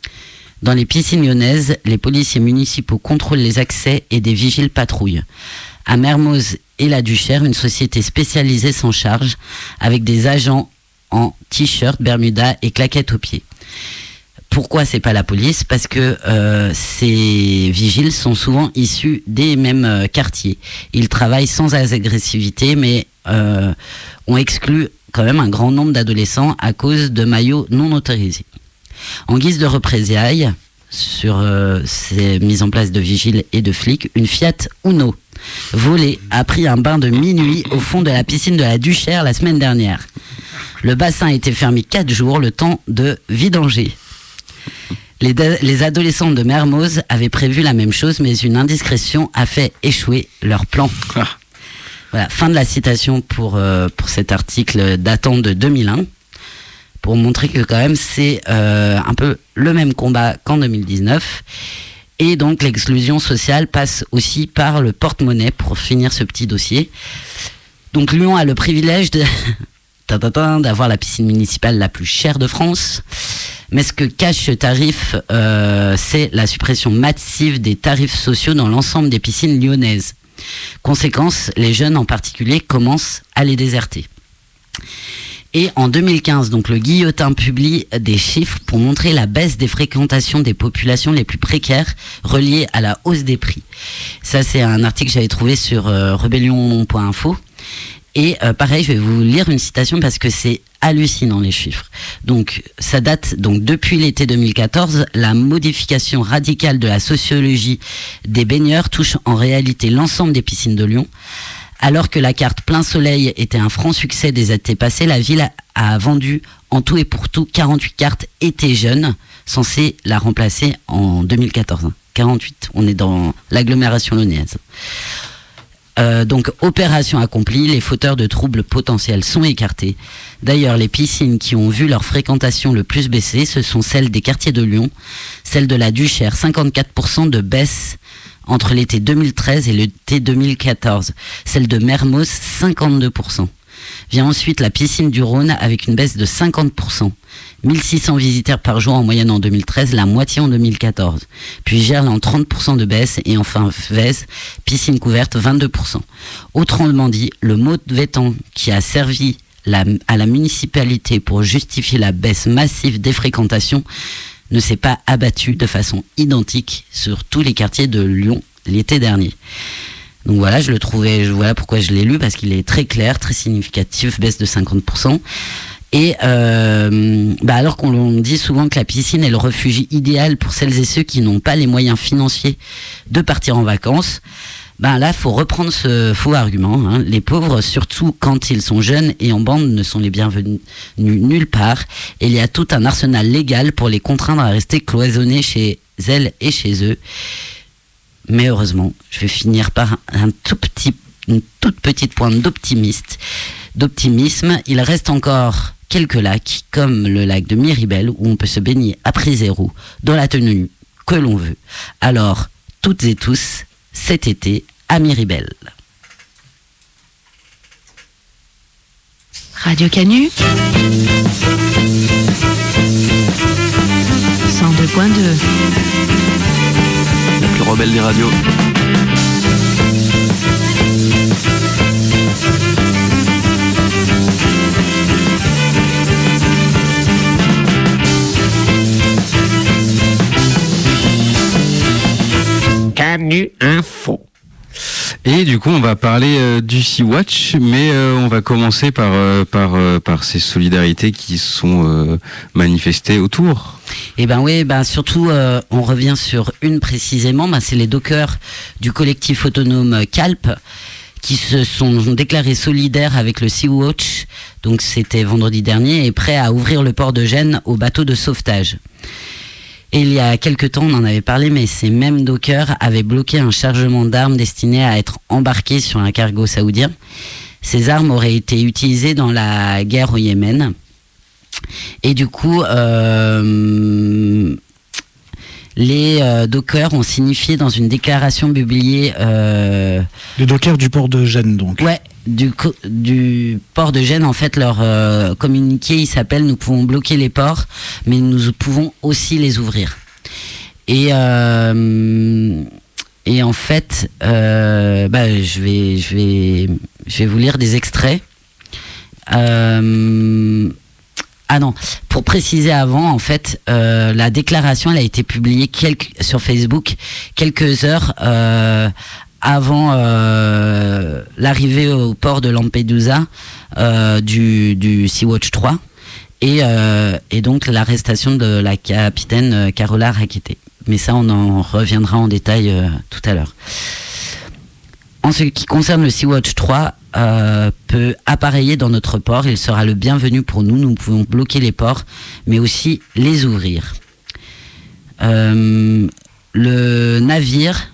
Dans les piscines lyonnaises, les policiers municipaux contrôlent les accès et des vigiles patrouillent. À Mermoz et la Duchère, une société spécialisée s'en charge, avec des agents en t-shirt, bermuda et claquettes aux pieds. Pourquoi c'est pas la police ? Parce que euh, ces vigiles sont souvent issus des mêmes euh, quartiers. Ils travaillent sans agressivité, mais euh, ont exclu quand même un grand nombre d'adolescents à cause de maillots non autorisés. En guise de représailles sur euh, ces mises en place de vigiles et de flics, une Fiat Uno volée a pris un bain de minuit au fond de la piscine de la Duchère la semaine dernière. Le bassin a été fermé quatre jours, le temps de vidanger. Les, de- les adolescents de Mermoz avaient prévu la même chose, mais une indiscrétion a fait échouer leur plan. Ah. Voilà, fin de la citation pour, euh, pour cet article datant de deux mille un. Pour montrer que quand même c'est euh, un peu le même combat qu'en deux mille dix-neuf. Et donc l'exclusion sociale passe aussi par le porte-monnaie pour finir ce petit dossier. Donc Lyon a le privilège de d'avoir la piscine municipale la plus chère de France. Mais ce que cache ce tarif, euh, c'est la suppression massive des tarifs sociaux dans l'ensemble des piscines lyonnaises. Conséquence, les jeunes en particulier commencent à les déserter. Et en deux mille quinze, donc le Guillotin publie des chiffres pour montrer la baisse des fréquentations des populations les plus précaires reliées à la hausse des prix. Ça, c'est un article que j'avais trouvé sur euh, rebellion point info. Et euh, pareil, je vais vous lire une citation parce que c'est hallucinant les chiffres. Donc ça date donc depuis l'été deux mille quatorze, la modification radicale de la sociologie des baigneurs touche en réalité l'ensemble des piscines de Lyon. Alors que la carte plein soleil était un franc succès des étés passés, la ville a vendu en tout et pour tout quarante-huit cartes été jeunes, censées la remplacer en deux mille quatorze. quarante-huit, on est dans l'agglomération lyonnaise. Euh, donc opération accomplie, les fauteurs de troubles potentiels sont écartés. D'ailleurs, les piscines qui ont vu leur fréquentation le plus baisser, ce sont celles des quartiers de Lyon, celle de la Duchère, cinquante-quatre pour cent de baisse entre l'été deux mille treize et l'été deux mille quatorze, celle de Mermoz, cinquante-deux pour cent. Vient ensuite la piscine du Rhône avec une baisse de cinquante pour cent. mille six cents visiteurs par jour en moyenne en deux mille treize, la moitié en deux mille quatorze. Puis Gerland, trente pour cent de baisse. Et enfin Vez, piscine couverte, vingt-deux pour cent. Autrement dit, le mauvais temps qui a servi la, à la municipalité pour justifier la baisse massive des fréquentations ne s'est pas abattu de façon identique sur tous les quartiers de Lyon l'été dernier. Donc voilà, je le trouvais, je, voilà pourquoi je l'ai lu, parce qu'il est très clair, très significatif, baisse de cinquante pour cent. Et euh, bah alors qu'on dit souvent que la piscine est le refuge idéal pour celles et ceux qui n'ont pas les moyens financiers de partir en vacances, ben là, faut reprendre ce faux argument. Hein. Les pauvres, surtout quand ils sont jeunes et en bande, ne sont les bienvenus nulle part. Et il y a tout un arsenal légal pour les contraindre à rester cloisonnés chez elles et chez eux. Mais heureusement, je vais finir par un tout petit, une toute petite pointe d'optimiste, d'optimisme. Il reste encore quelques lacs, comme le lac de Miribel, où on peut se baigner à prix zéro, dans la tenue que l'on veut. Alors, toutes et tous, cet été, à Miribel. Radio Canu cent deux point deux. La plus rebelle des radios. Canu Info. Et du coup, on va parler euh, du Sea-Watch, mais euh, on va commencer par euh, par euh, par ces solidarités qui sont euh, manifestées autour. Eh ben oui, ben surtout, euh, on revient sur une précisément. Ben c'est les dockers du collectif autonome Calp qui se sont déclarés solidaires avec le Sea-Watch. Donc c'était vendredi dernier et prêts à ouvrir le port de Gênes aux bateaux de sauvetage. Et il y a quelques temps, on en avait parlé, mais ces mêmes dockers avaient bloqué un chargement d'armes destiné à être embarqué sur un cargo saoudien. Ces armes auraient été utilisées dans la guerre au Yémen. Et du coup, euh, les euh, dockers ont signifié dans une déclaration publiée... Euh, les dockers du port de Gênes, donc. Ouais, du, du port de Gênes, en fait, leur euh, communiqué, il s'appelle « Nous pouvons bloquer les ports, mais nous pouvons aussi les ouvrir ». Et, euh, et en fait, euh, bah, je, vais, je, vais, je vais vous lire des extraits. Euh, Ah non, pour préciser avant, en fait, euh, la déclaration elle a été publiée quelques, sur Facebook quelques heures euh, avant euh, l'arrivée au port de Lampedusa euh, du, du Sea-Watch trois et, euh, et donc l'arrestation de la capitaine Carola Rackete. Mais ça, on en reviendra en détail euh, tout à l'heure. En ce qui concerne le Sea-Watch trois, euh, peut appareiller dans notre port. Il sera le bienvenu pour nous. Nous pouvons bloquer les ports, mais aussi les ouvrir. Euh, le navire...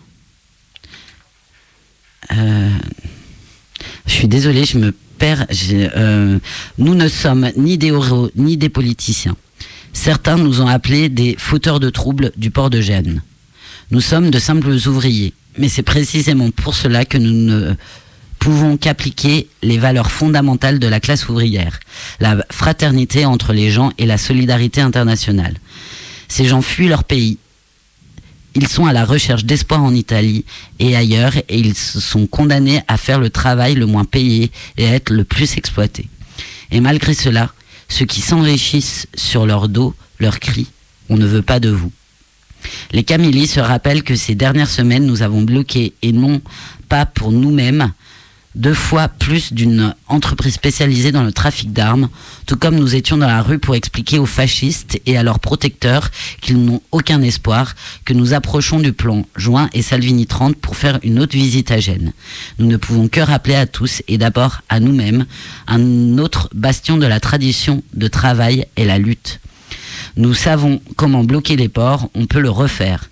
Euh, je suis désolé, je me perds. Euh, nous ne sommes ni des héros, ni des politiciens. Certains nous ont appelés des fauteurs de troubles du port de Gênes. Nous sommes de simples ouvriers. Mais c'est précisément pour cela que nous ne pouvons qu'appliquer les valeurs fondamentales de la classe ouvrière, la fraternité entre les gens et la solidarité internationale. Ces gens fuient leur pays. Ils sont à la recherche d'espoir en Italie et ailleurs et ils sont condamnés à faire le travail le moins payé et à être le plus exploité. Et malgré cela, ceux qui s'enrichissent sur leur dos leur crient « On ne veut pas de vous ». Les Camillis se rappellent que ces dernières semaines, nous avons bloqué, et non pas pour nous-mêmes, deux fois plus d'une entreprise spécialisée dans le trafic d'armes, tout comme nous étions dans la rue pour expliquer aux fascistes et à leurs protecteurs qu'ils n'ont aucun espoir, que nous approchons du plan Juin et Salvini trente pour faire une autre visite à Gênes. Nous ne pouvons que rappeler à tous, et d'abord à nous-mêmes, un autre bastion de la tradition de travail est la lutte. Nous savons comment bloquer les ports, on peut le refaire.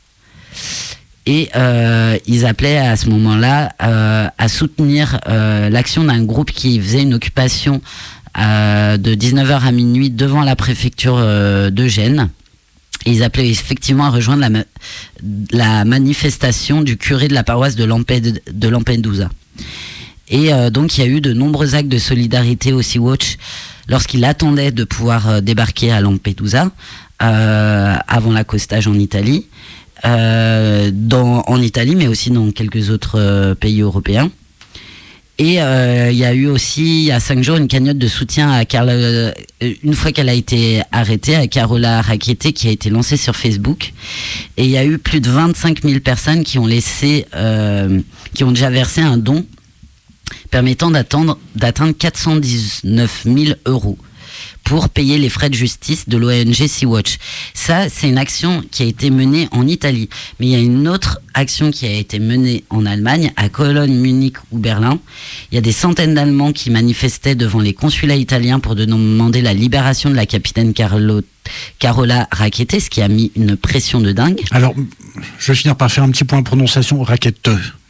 Et euh, ils appelaient à ce moment-là euh, à soutenir euh, l'action d'un groupe qui faisait une occupation euh, de dix-neuf heures à minuit devant la préfecture euh, de Gênes. Et ils appelaient effectivement à rejoindre la, ma- la manifestation du curé de la paroisse de, Lamped- de Lampedusa. Et euh, donc il y a eu de nombreux actes de solidarité au Sea-Watch lorsqu'il attendait de pouvoir euh, débarquer à Lampedusa euh, avant l'accostage en Italie. Euh, dans, en Italie, mais aussi dans quelques autres euh, pays européens. Et euh, il y a eu aussi, il y a cinq jours, une cagnotte de soutien à Carla, euh, une fois qu'elle a été arrêtée, à Carola Rackete, qui a été lancée sur Facebook. Et il y a eu plus de vingt-cinq mille personnes qui ont laissé, euh, qui ont déjà versé un don permettant d'atteindre, d'atteindre quatre cent dix-neuf mille euros. Pour payer les frais de justice de l'O N G Sea-Watch. Ça, c'est une action qui a été menée en Italie. Mais il y a une autre action qui a été menée en Allemagne, à Cologne, Munich ou Berlin. Il y a des centaines d'Allemands qui manifestaient devant les consulats italiens pour demander la libération de la capitaine Carlo, Carola Rackete, ce qui a mis une pression de dingue. Alors, je vais finir par faire un petit point de prononciation. Rackete.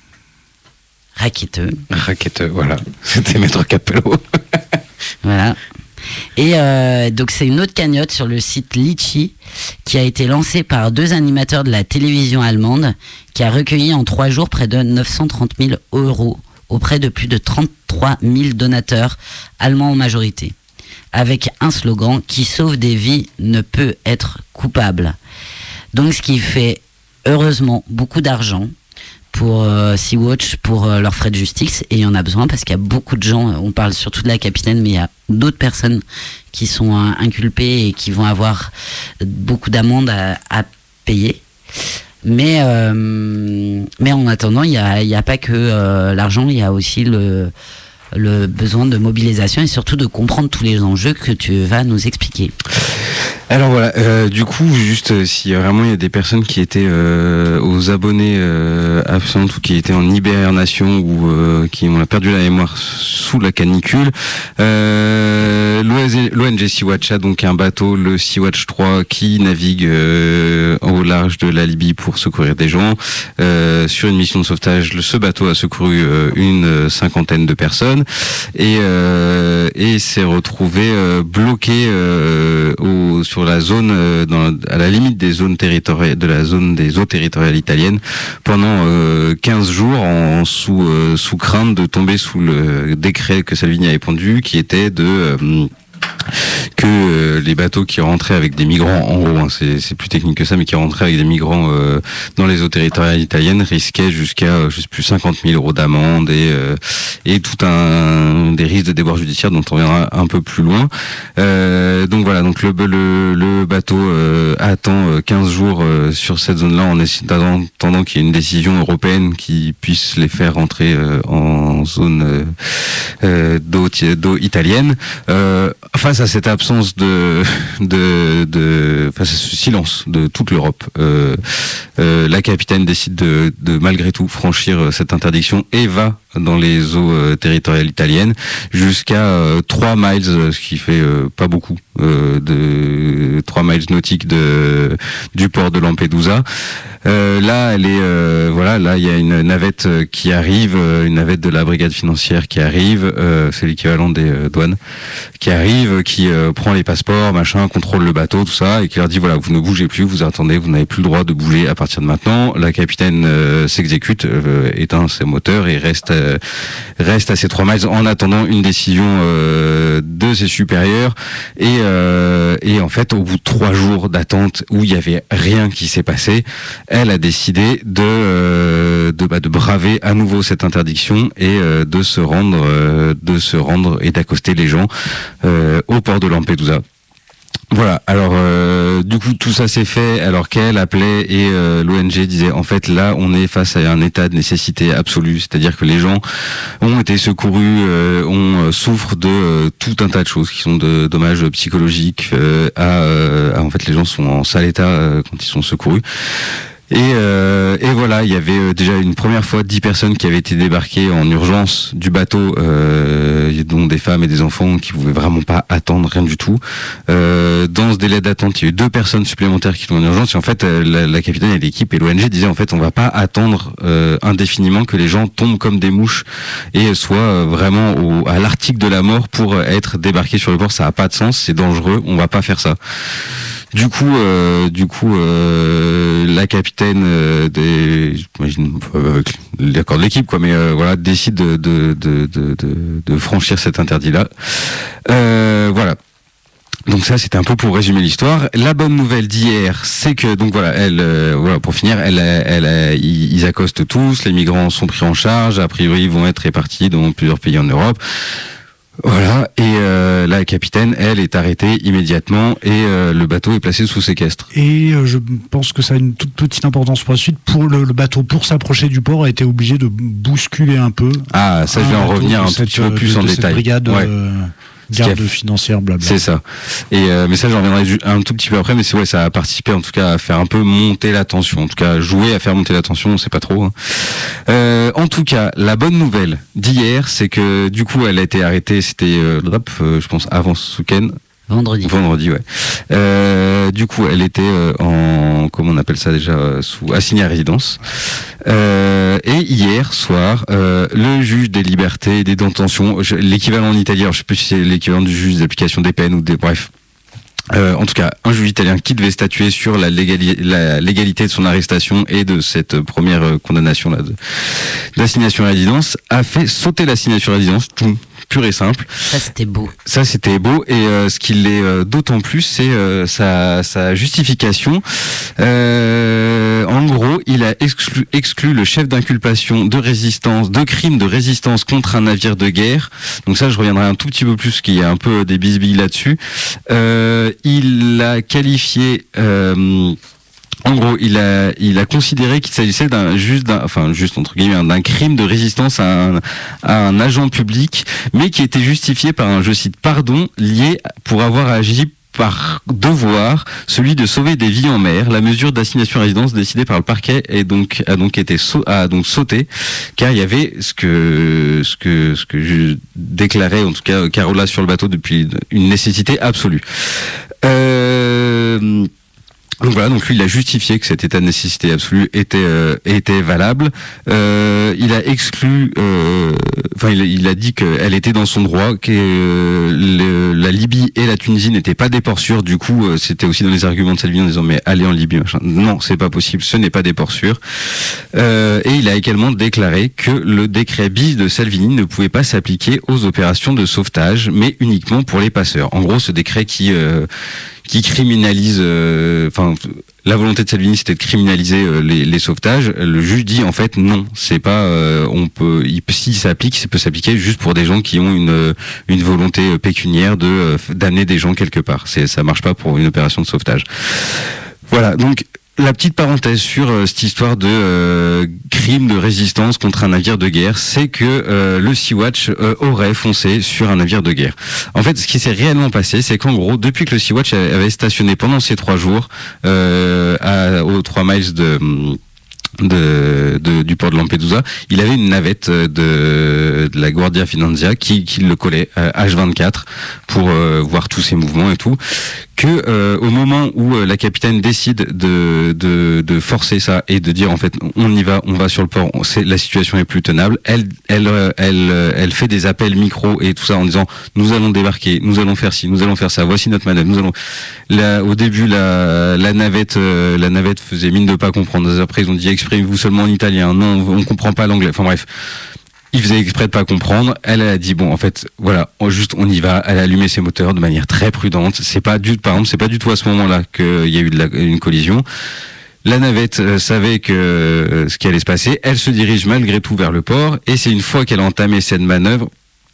Rackete. Rackete, voilà. C'était Maître Capello. Voilà. Et euh, donc c'est une autre cagnotte sur le site Litchi qui a été lancée par deux animateurs de la télévision allemande qui a recueilli en trois jours près de neuf cent trente mille euros auprès de plus de trente-trois mille donateurs allemands en majorité, avec un slogan « Qui sauve des vies ne peut être coupable ». Donc ce qui fait heureusement beaucoup d'argent pour euh, Sea-Watch, pour euh, leurs frais de justice, et il y en a besoin parce qu'il y a beaucoup de gens, on parle surtout de la capitaine, mais il y a d'autres personnes qui sont euh, inculpées et qui vont avoir beaucoup d'amendes à, à payer. Mais, euh, mais en attendant, il n'y a, il y a pas que euh, l'argent, il y a aussi le, le besoin de mobilisation et surtout de comprendre tous les enjeux que tu vas nous expliquer. Alors voilà, euh, du coup, juste euh, si vraiment il y a des personnes qui étaient euh, aux abonnés euh, absents ou qui étaient en hibernation ou euh, qui ont perdu la mémoire sous la canicule, euh, l'O N G Sea-Watch a donc un bateau, le Sea-Watch trois, qui navigue euh, au large de la Libye pour secourir des gens. Euh, sur une mission de sauvetage, ce bateau a secouru euh, une cinquantaine de personnes et, euh, et s'est retrouvé euh, bloqué euh, au sur la zone, euh, dans, à la limite des zones territoriales, de la zone des eaux territoriales italiennes pendant euh, quinze jours en, sous, euh, sous crainte de tomber sous le décret que Salvini avait pondu, qui était de euh, que euh, les bateaux qui rentraient avec des migrants, en gros, hein, c'est, c'est plus technique que ça, mais qui rentraient avec des migrants euh, dans les eaux territoriales italiennes risquaient jusqu'à, euh, je sais plus, cinquante mille euros d'amende et, euh, et tout un des risques de déboire judiciaire dont on reviendra un peu plus loin. Euh, donc voilà, donc le, le, le bateau euh, attend quinze jours euh, sur cette zone-là en attendant qu'il y ait une décision européenne qui puisse les faire rentrer euh, en zone euh, d'eau, d'eau italienne. Euh, face à cette absence de, de, de, face à ce silence de toute l'Europe, euh, euh, la capitaine décide de, de malgré tout franchir cette interdiction et va dans les eaux euh, territoriales italiennes jusqu'à euh, trois miles, ce qui fait euh, pas beaucoup, euh, de trois miles nautiques de du port de Lampedusa. Euh, là, elle est, euh, voilà, là, il y a une navette qui arrive, une navette de la brigade financière qui arrive, euh, c'est l'équivalent des euh, douanes, qui arrive, qui euh, prend les passeports, machin, contrôle le bateau, tout ça, et qui leur dit voilà, vous ne bougez plus, vous attendez, vous n'avez plus le droit de bouger à partir de maintenant. La capitaine euh, s'exécute, euh, éteint ses moteurs et reste, euh, reste à ces trois miles en attendant une décision euh, de ses supérieurs. Et, euh, et en fait, au bout de trois jours d'attente où il y avait rien qui s'est passé, elle a décidé de euh, de, bah, de braver à nouveau cette interdiction et euh, de se rendre euh, de se rendre et d'accoster les gens euh, au port de Lampedusa. Voilà, alors euh, du coup tout ça s'est fait alors qu'elle appelait et euh, l'O N G disait en fait là on est face à un état de nécessité absolue, c'est-à-dire que les gens ont été secourus, euh, on souffre de euh, tout un tas de choses qui sont de dommages psychologiques, euh, à, euh, à en fait les gens sont en sale état euh, quand ils sont secourus. Et, euh, et voilà, il y avait euh, déjà une première fois dix personnes qui avaient été débarquées en urgence du bateau, euh, dont des femmes et des enfants qui pouvaient vraiment pas attendre rien du tout. Euh, dans ce délai d'attente, il y a eu deux personnes supplémentaires qui sont en urgence. Et en fait, la, la capitaine et l'équipe et l'O N G disaient en fait, on va pas attendre euh, indéfiniment que les gens tombent comme des mouches et soient euh, vraiment au, à l'article de la mort pour être débarqués sur le port. Ça a pas de sens, c'est dangereux, on va pas faire ça. Du coup, euh, du coup, euh, la capitaine euh, des, j'imagine, euh, l'accord de l'équipe, quoi, mais euh, voilà, décide de de, de de de franchir cet interdit-là. Euh, voilà. Donc ça, c'était un peu pour résumer l'histoire. La bonne nouvelle d'hier, c'est que donc voilà, elle, euh, voilà, pour finir, elle, elle, elle, ils accostent tous, les migrants sont pris en charge. A priori, ils vont être répartis dans plusieurs pays en Europe. Voilà, et euh, la capitaine, elle, est arrêtée immédiatement et euh, le bateau est placé sous séquestre. Et euh, je pense que ça a une toute petite importance pour la suite. Pour le, le bateau, pour s'approcher du port, a été obligé de bousculer un peu. Ah, ça, je vais en revenir un tout petit peu plus de, en de détail. Cette brigade, ouais. euh, garde financière, blabla. C'est ça. Et euh, mais ça, j'en reviendrai un tout petit peu après. Mais c'est ouais, ça a participé en tout cas à faire un peu monter la tension. En tout cas, jouer à faire monter la tension, on sait pas trop. Hein. Euh, en tout cas, la bonne nouvelle d'hier, c'est que du coup, elle a été arrêtée. C'était, euh, euh, je pense, avant ce week-end. Vendredi. Vendredi, ouais. Euh, du coup, elle était euh, en, comment on appelle ça déjà, euh, sous assignée à résidence. Euh, et hier soir, euh, le juge des libertés et des détentions, je, l'équivalent en italien, je sais plus si c'est l'équivalent du juge d'application des peines ou des, bref. Euh, en tout cas, un juge italien qui devait statuer sur la, légali- la légalité de son arrestation et de cette première condamnation là de, d'assignation à résidence, a fait sauter l'assignation à résidence, tout, pur et simple. Ça, c'était beau. Ça, c'était beau. Et euh, ce qui l'est euh, d'autant plus, c'est euh, sa, sa justification. Euh, en gros, il a exclu, exclu le chef d'inculpation de résistance, de crime de résistance contre un navire de guerre. Donc ça, je reviendrai un tout petit peu plus, parce qu'il y a un peu des bisbilles là-dessus. Euh, il l'a qualifié... Euh, En gros, il a, il a considéré qu'il s'agissait d'un juste, d'un, enfin juste entre guillemets, d'un crime de résistance à un, à un agent public, mais qui était justifié par un, je cite, pardon lié pour avoir agi par devoir, celui de sauver des vies en mer. La mesure d'assignation à résidence décidée par le parquet est donc, a donc été sau- a donc sauté, car il y avait ce que, ce que, ce que je déclarais, en tout cas, Carola sur le bateau depuis une nécessité absolue. Euh, Donc voilà, donc lui il a justifié que cet état de nécessité absolue était euh, était valable. Euh, il a exclu, euh, enfin il, il a dit qu'elle était dans son droit, que euh, le, la Libye et la Tunisie n'étaient pas des ports sûrs. Du coup, euh, c'était aussi dans les arguments de Salvini en disant mais allez en Libye, machin. Non, c'est pas possible, ce n'est pas des ports sûrs. Euh, et il a également déclaré que le décret bis de Salvini ne pouvait pas s'appliquer aux opérations de sauvetage, mais uniquement pour les passeurs. En gros, ce décret qui euh, qui criminalise, enfin, euh, la volonté de Salvini, c'était de criminaliser euh, les, les sauvetages. Le juge dit en fait non, c'est pas, euh, on peut, il, si ça s'applique, ça peut s'appliquer juste pour des gens qui ont une une volonté pécuniaire de euh, d'amener des gens quelque part. C'est, ça marche pas pour une opération de sauvetage. Voilà, donc. La petite parenthèse sur euh, cette histoire de euh, crime de résistance contre un navire de guerre, c'est que euh, le Sea-Watch euh, aurait foncé sur un navire de guerre. En fait, ce qui s'est réellement passé, c'est qu'en gros, depuis que le Sea-Watch avait stationné pendant ces trois jours euh, à, aux trois miles de... De, de, du port de Lampedusa, il avait une navette de, de la Guardia Finanza qui, qui le collait euh, H vingt-quatre pour euh, voir tous ses mouvements et tout. Que euh, au moment où euh, la capitaine décide de, de de forcer ça et de dire en fait on y va, on va sur le port, on, c'est, la situation est plus tenable. Elle elle elle elle fait des appels micro et tout ça en disant nous allons débarquer, nous allons faire ci, nous allons faire ça. Voici notre manœuvre. Nous allons. Là, au début la la navette euh, la navette faisait mine de pas comprendre. Après ils ont dit exprimez-vous seulement en italien. Non, on, on comprend pas l'anglais. Enfin bref. Il faisait exprès de pas comprendre. Elle, elle a dit bon, en fait, voilà, on, juste on y va. Elle a allumé ses moteurs de manière très prudente. C'est pas du, par exemple, c'est pas du tout à ce moment-là qu'il y a eu de la, une collision. La navette euh, savait que euh, ce qui allait se passer. Elle se dirige malgré tout vers le port. Et c'est une fois qu'elle a entamé cette manœuvre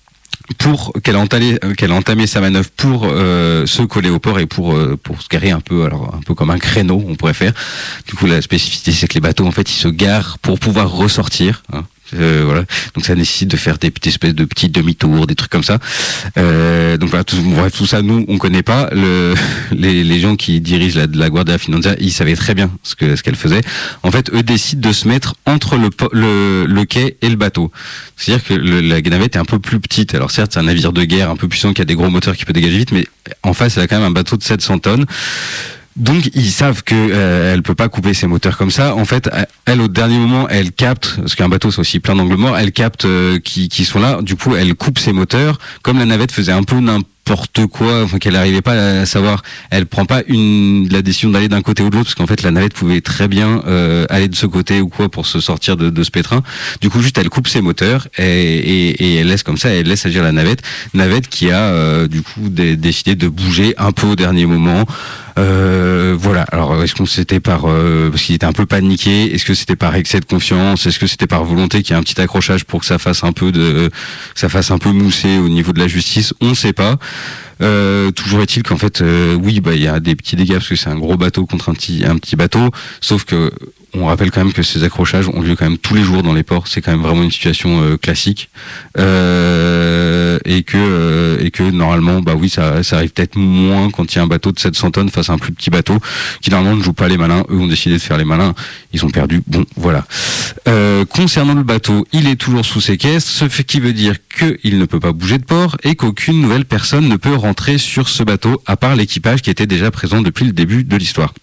pour qu'elle a entamé, qu'elle a entamé sa manœuvre pour euh, se coller au port et pour euh, pour se garer un peu, alors un peu comme un créneau, on pourrait faire. Du coup, la spécificité, c'est que les bateaux, en fait, ils se garent pour pouvoir ressortir. Hein. Euh, voilà, donc ça nécessite de faire des, des espèces de petits demi-tours, des trucs comme ça. Euh, donc voilà, tout, bref, tout ça, nous, on connaît pas. Le, les, les gens qui dirigent la, la Guardia Finanza, ils savaient très bien ce que ce qu'elle faisait. En fait, eux décident de se mettre entre le le, le quai et le bateau. C'est-à-dire que le, la navette est un peu plus petite. Alors certes, c'est un navire de guerre un peu puissant qui a des gros moteurs qui peut dégager vite, mais en face, elle a quand même un bateau de sept cents tonnes. Donc ils savent que euh, elle peut pas couper ses moteurs comme ça. En fait, elle au dernier moment, elle capte, parce qu'un bateau c'est aussi plein d'angles morts, elle capte euh, qui qui sont là. Du coup, elle coupe ses moteurs. Comme la navette faisait un peu n'importe quoi, enfin qu'elle n'arrivait pas à savoir, elle prend pas une la décision d'aller d'un côté ou de l'autre, parce qu'en fait la navette pouvait très bien euh, aller de ce côté ou quoi pour se sortir de, de ce pétrin. Du coup, juste elle coupe ses moteurs et, et, et elle laisse comme ça, elle laisse agir la navette. Navette qui a euh, du coup dé, décidé de bouger un peu au dernier moment. Euh, voilà. Alors, est-ce qu'on c'était par euh, parce qu'il était un peu paniqué? Est-ce que c'était par excès de confiance? Est-ce que c'était par volonté qu'il y ait un petit accrochage pour que ça fasse un peu de, que ça fasse un peu mousser au niveau de la justice? On ne sait pas. Euh, toujours est-il qu'en fait, euh, oui, bah il y a des petits dégâts parce que c'est un gros bateau contre un petit un petit bateau. Sauf que on rappelle quand même que ces accrochages ont lieu quand même tous les jours dans les ports. C'est quand même vraiment une situation euh, classique euh, et que euh, et que normalement, bah oui, ça ça arrive peut-être moins quand il y a un bateau de sept cents tonnes face à un plus petit bateau qui normalement ne joue pas les malins. Eux ont décidé de faire les malins. Ils ont perdu. Bon, voilà. Euh, concernant le bateau, il est toujours sous séquestre, ce qui veut dire qu'il ne peut pas bouger de port et qu'aucune nouvelle personne ne peut rentrer sur ce bateau à part l'équipage qui était déjà présent depuis le début de l'histoire.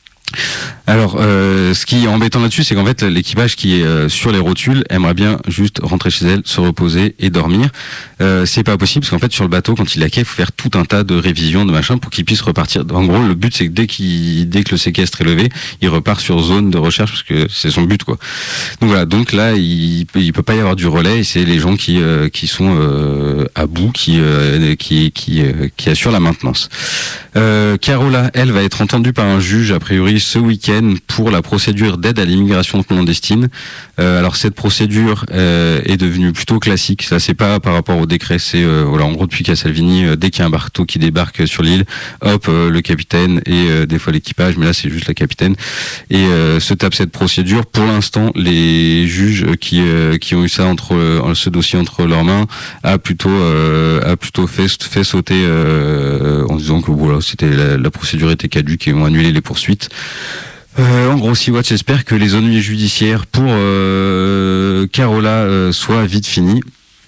Alors, euh, ce qui est embêtant là-dessus, c'est qu'en fait, l'équipage qui est euh, sur les rotules aimerait bien juste rentrer chez elle, se reposer et dormir. Euh, c'est pas possible parce qu'en fait, sur le bateau, quand il est à quai, il faut faire tout un tas de révisions, de machin, pour qu'il puisse repartir. En gros, le but, c'est que dès qu'il, dès que le séquestre est levé, il repart sur zone de recherche parce que c'est son but, quoi. Donc voilà. Donc là, il, il peut pas y avoir du relais et c'est les gens qui, euh, qui sont euh, à bout, qui, euh, qui, qui, euh, qui assurent la maintenance. Euh, Carola, elle, va être entendue par un juge a priori ce week-end pour la procédure d'aide à l'immigration clandestine. Euh, alors cette procédure euh, est devenue plutôt classique. Ça, c'est pas par rapport au décret. C'est euh, voilà, en gros depuis qu'à Salvini, euh, dès qu'il y a un bateau qui débarque sur l'île, hop, euh, le capitaine et euh, des fois l'équipage, mais là c'est juste la capitaine et euh, se tape cette procédure. Pour l'instant, les juges qui euh, qui ont eu ça entre euh, ce dossier entre leurs mains a plutôt euh, a plutôt fait fait sauter euh, en disant que voilà, c'était la, la procédure était caduque et ont annulé les poursuites. Euh, en gros, Sea-Watch espère que les ennuis judiciaires pour euh, Carola euh, soient vite finis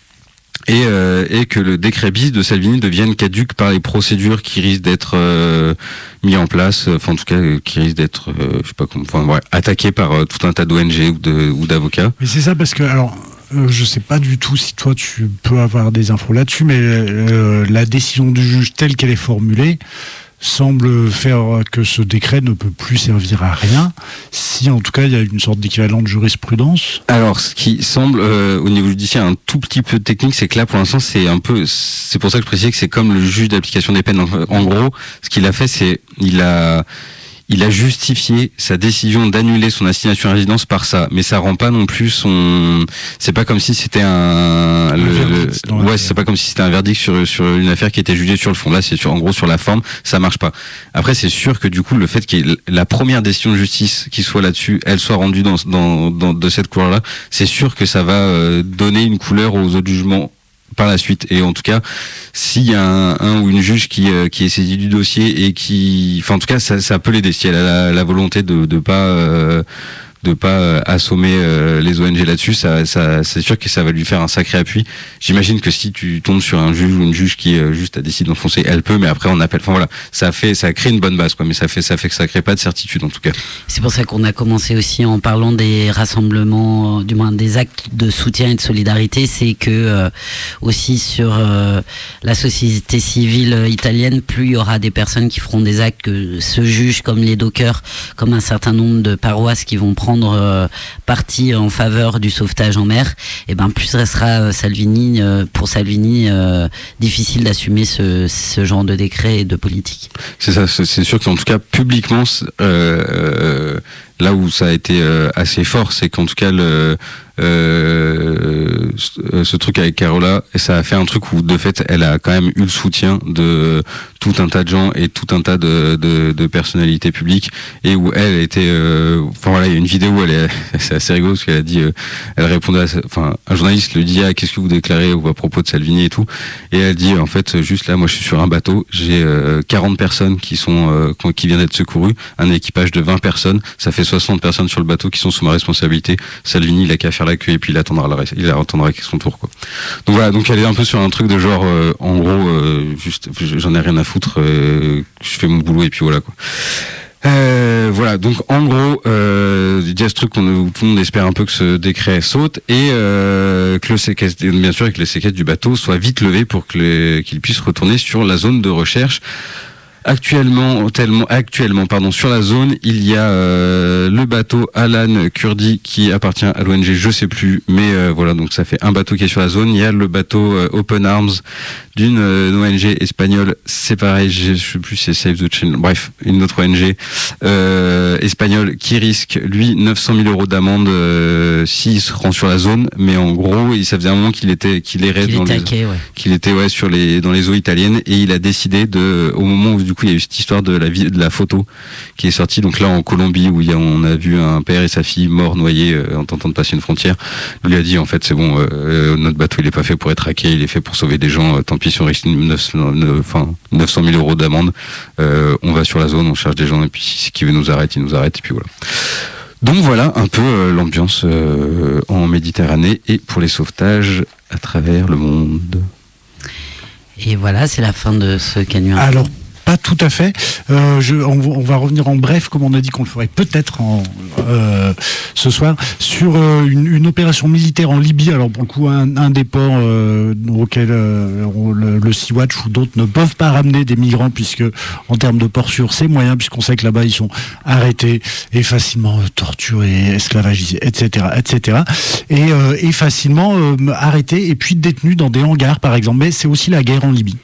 et, euh, et que le décret bis de Salvini devienne caduque par les procédures qui risquent d'être euh, mis en place, enfin en tout cas euh, qui risquent d'être, euh, je sais pas comment, enfin ouais, attaquées par euh, tout un tas d'O N G ou, de, ou d'avocats. Mais c'est ça parce que alors. Euh, je sais pas du tout si toi tu peux avoir des infos là-dessus, mais euh, la décision du juge telle qu'elle est formulée semble faire que ce décret ne peut plus servir à rien, si en tout cas il y a une sorte d'équivalent de jurisprudence. Alors, ce qui semble euh, au niveau judiciaire un tout petit peu technique, c'est que là pour l'instant c'est un peu, c'est pour ça que je précisais que c'est comme le juge d'application des peines. En, en gros, ce qu'il a fait, c'est il a il a justifié sa décision d'annuler son assignation à résidence par ça, mais ça rend pas non plus son. C'est pas comme si c'était un. un le, verdict, le... Ouais, c'est pas comme si c'était un verdict sur sur une affaire qui était jugée sur le fond. Là, c'est sur en gros sur la forme, ça marche pas. Après, c'est sûr que du coup, le fait qu'il y ait la première décision de justice qui soit là-dessus, elle soit rendue dans dans dans de cette couleur-là, c'est sûr que ça va euh, donner une couleur aux autres jugements par la suite. Et en tout cas, s'il y a un, un ou une juge qui euh, qui est saisie du dossier et qui, enfin en tout cas, ça, ça peut l'aider si elle a la, la volonté de de pas euh, de pas assommer euh, les O N G là-dessus. Ça, ça, c'est sûr que ça va lui faire un sacré appui. J'imagine que si tu tombes sur un juge ou une juge qui euh, juste a décidé d'enfoncer, elle peut, mais après on appelle. Enfin voilà, ça fait, ça crée une bonne base, quoi. Mais ça fait, ça fait que ça crée pas de certitude en tout cas. C'est pour ça qu'on a commencé aussi en parlant des rassemblements, du moins des actes de soutien et de solidarité. C'est que euh, aussi sur euh, la société civile italienne, plus il y aura des personnes qui feront des actes que ce juge, comme les dockers, comme un certain nombre de paroisses qui vont prendre euh, parti en faveur du sauvetage en mer, et ben plus restera euh, Salvini euh, pour Salvini euh, difficile d'assumer ce, ce genre de décret et de politique. C'est ça, c'est sûr qu'en tout cas publiquement, euh, euh, là où ça a été euh, assez fort, c'est qu'en tout cas le euh, ce, ce truc avec Carola, et ça a fait un truc où de fait elle a quand même eu le soutien de tout un tas de gens et tout un tas de, de, de personnalités publiques, et où elle était euh, enfin voilà, il y a une vidéo où elle est c'est assez rigolo parce qu'elle a dit euh, elle répondait à, enfin un journaliste lui dit ah, qu'est-ce que vous déclarez à propos de Salvini et tout, et elle dit en fait juste là moi je suis sur un bateau, j'ai euh, quarante personnes qui sont euh, qui viennent d'être secourues, un équipage de vingt personnes, ça fait soixante personnes sur le bateau qui sont sous ma responsabilité. Salvini il a qu'à faire la queue et puis il attendra le reste, il attendra son tour quoi. Donc voilà, donc elle est un peu sur un truc de genre euh, en gros euh, juste j'en ai rien à foutre, euh, je fais mon boulot et puis voilà quoi. Euh, voilà, donc en gros, euh, il y a ce truc où tout le monde espère un peu que ce décret saute et euh, que le séquestre, bien sûr, que le séquestre du bateau soit vite levé pour que les, qu'il puisse retourner sur la zone de recherche. Actuellement, tellement, actuellement, pardon, sur la zone, il y a euh, le bateau Alan Kurdi qui appartient à l'O N G, je sais plus, mais euh, voilà, donc ça fait un bateau qui est sur la zone. Il y a le bateau euh, Open Arms d'une euh, O N G espagnole, c'est pareil, je sais plus, c'est Save the Children, bref, une autre O N G euh, espagnole qui risque lui neuf cent mille euros d'amende euh, s'il se rend sur la zone, mais en gros, il, ça faisait un moment qu'il était, qu'il errait qu'il dans était les, hacké, ouais. qu'il était ouais sur les dans les eaux italiennes, et il a décidé de, au moment où du coup il y a eu cette histoire de la vie, de la photo qui est sortie, donc là en Colombie où il y a, on a vu un père et sa fille morts noyés euh, en tentant de passer une frontière, lui a dit en fait c'est bon, euh, notre bateau il est pas fait pour être hacké, il est fait pour sauver des gens, euh, tant pis si on risque neuf cent mille euros d'amende, euh, on va sur la zone, on cherche des gens et puis si qui veut nous arrête, il nous arrête et puis voilà. Donc voilà un peu euh, l'ambiance euh, en Méditerranée et pour les sauvetages à travers le monde. Et voilà, c'est la fin de ce Canu. Alors, pas tout à fait. Euh, je, on, on va revenir en bref, comme on a dit qu'on le ferait peut-être en, euh, ce soir, sur euh, une, une opération militaire en Libye. Alors pour le coup, un, un des ports euh, auquel euh, le, le Sea-Watch ou d'autres ne peuvent pas ramener des migrants, puisque en termes de port sûr, c'est moyen, puisqu'on sait que là-bas ils sont arrêtés et facilement euh, torturés, esclavagisés, et cetera, et cetera. Et, euh, et facilement euh, arrêtés et puis détenus dans des hangars, par exemple. Mais c'est aussi la guerre en Libye.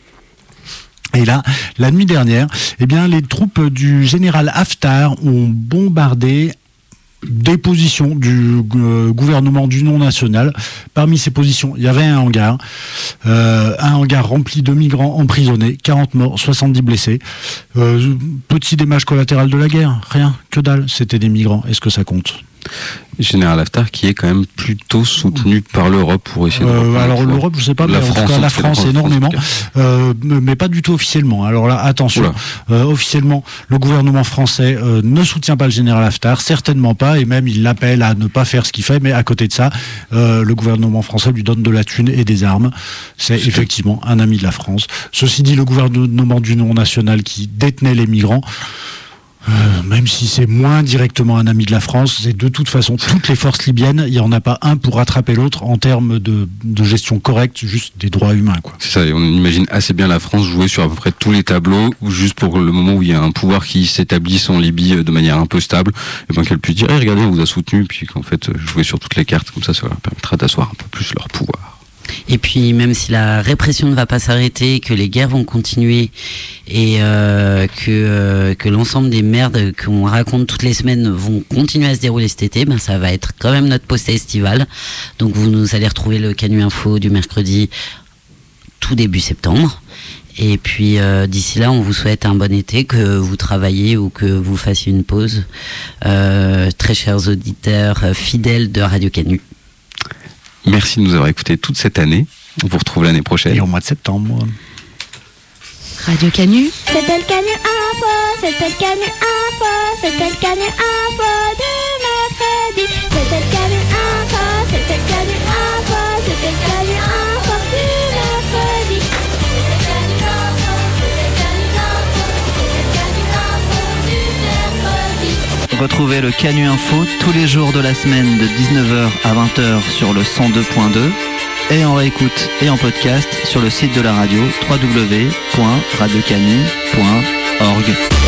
Et là, la nuit dernière, eh bien, les troupes du général Haftar ont bombardé des positions du euh, gouvernement d'union nationale. Parmi ces positions, il y avait un hangar, euh, un hangar rempli de migrants emprisonnés, quarante morts, soixante-dix blessés. Euh, petit dommage collatéral de la guerre, rien, que dalle, c'était des migrants. Est-ce que ça compte ? Général Haftar qui est quand même plutôt soutenu par l'Europe pour essayer de euh, alors l'Europe je sais pas, mais la en France, tout cas la France, France énormément, euh, mais pas du tout officiellement. Alors là attention, euh, officiellement le gouvernement français euh, ne soutient pas le général Haftar, certainement pas, et même il l'appelle à ne pas faire ce qu'il fait, mais à côté de ça euh, le gouvernement français lui donne de la thune et des armes. C'est, c'est effectivement un ami de la France. Ceci dit, le gouvernement d'union nationale qui détenait les migrants, Euh, même si c'est moins directement un ami de la France, c'est de toute façon toutes les forces libyennes, il n'y en a pas un pour rattraper l'autre en termes de, de gestion correcte, juste des droits humains, quoi. C'est ça, et on imagine assez bien la France jouer sur à peu près tous les tableaux, juste pour le moment où il y a un pouvoir qui s'établisse en Libye de manière un peu stable, et ben qu'elle puisse dire hey, regardez, on vous a soutenu, puis qu'en fait jouer sur toutes les cartes, comme ça ça leur permettra d'asseoir un peu plus leur pouvoir. Et puis même si la répression ne va pas s'arrêter, que les guerres vont continuer et euh, que, euh, que l'ensemble des merdes qu'on raconte toutes les semaines vont continuer à se dérouler cet été, ben ça va être quand même notre poste estival. Donc vous nous allez retrouver le Canu Info du mercredi tout début septembre. Et puis euh, d'ici là, on vous souhaite un bon été, que vous travaillez ou que vous fassiez une pause. Euh, très chers auditeurs euh, fidèles de Radio Canu. Merci de nous avoir écoutés toute cette année. On vous retrouve l'année prochaine. Et au mois de septembre. Radio Canu. C'était le Canu Info, c'était le Canu Info, c'était le Canu Info du mercredi. C'était le Canu Info, c'était le Canu Info, c'était le Canu Info du mercredi. C'était le Canu Info, c'était le Canu Info, c'était le Canu Info du mercredi. Retrouvez le Canu Info tous les jours de la semaine de dix-neuf heures à vingt heures sur le cent deux point deux et en réécoute et en podcast sur le site de la radio w w w point radio canu point org.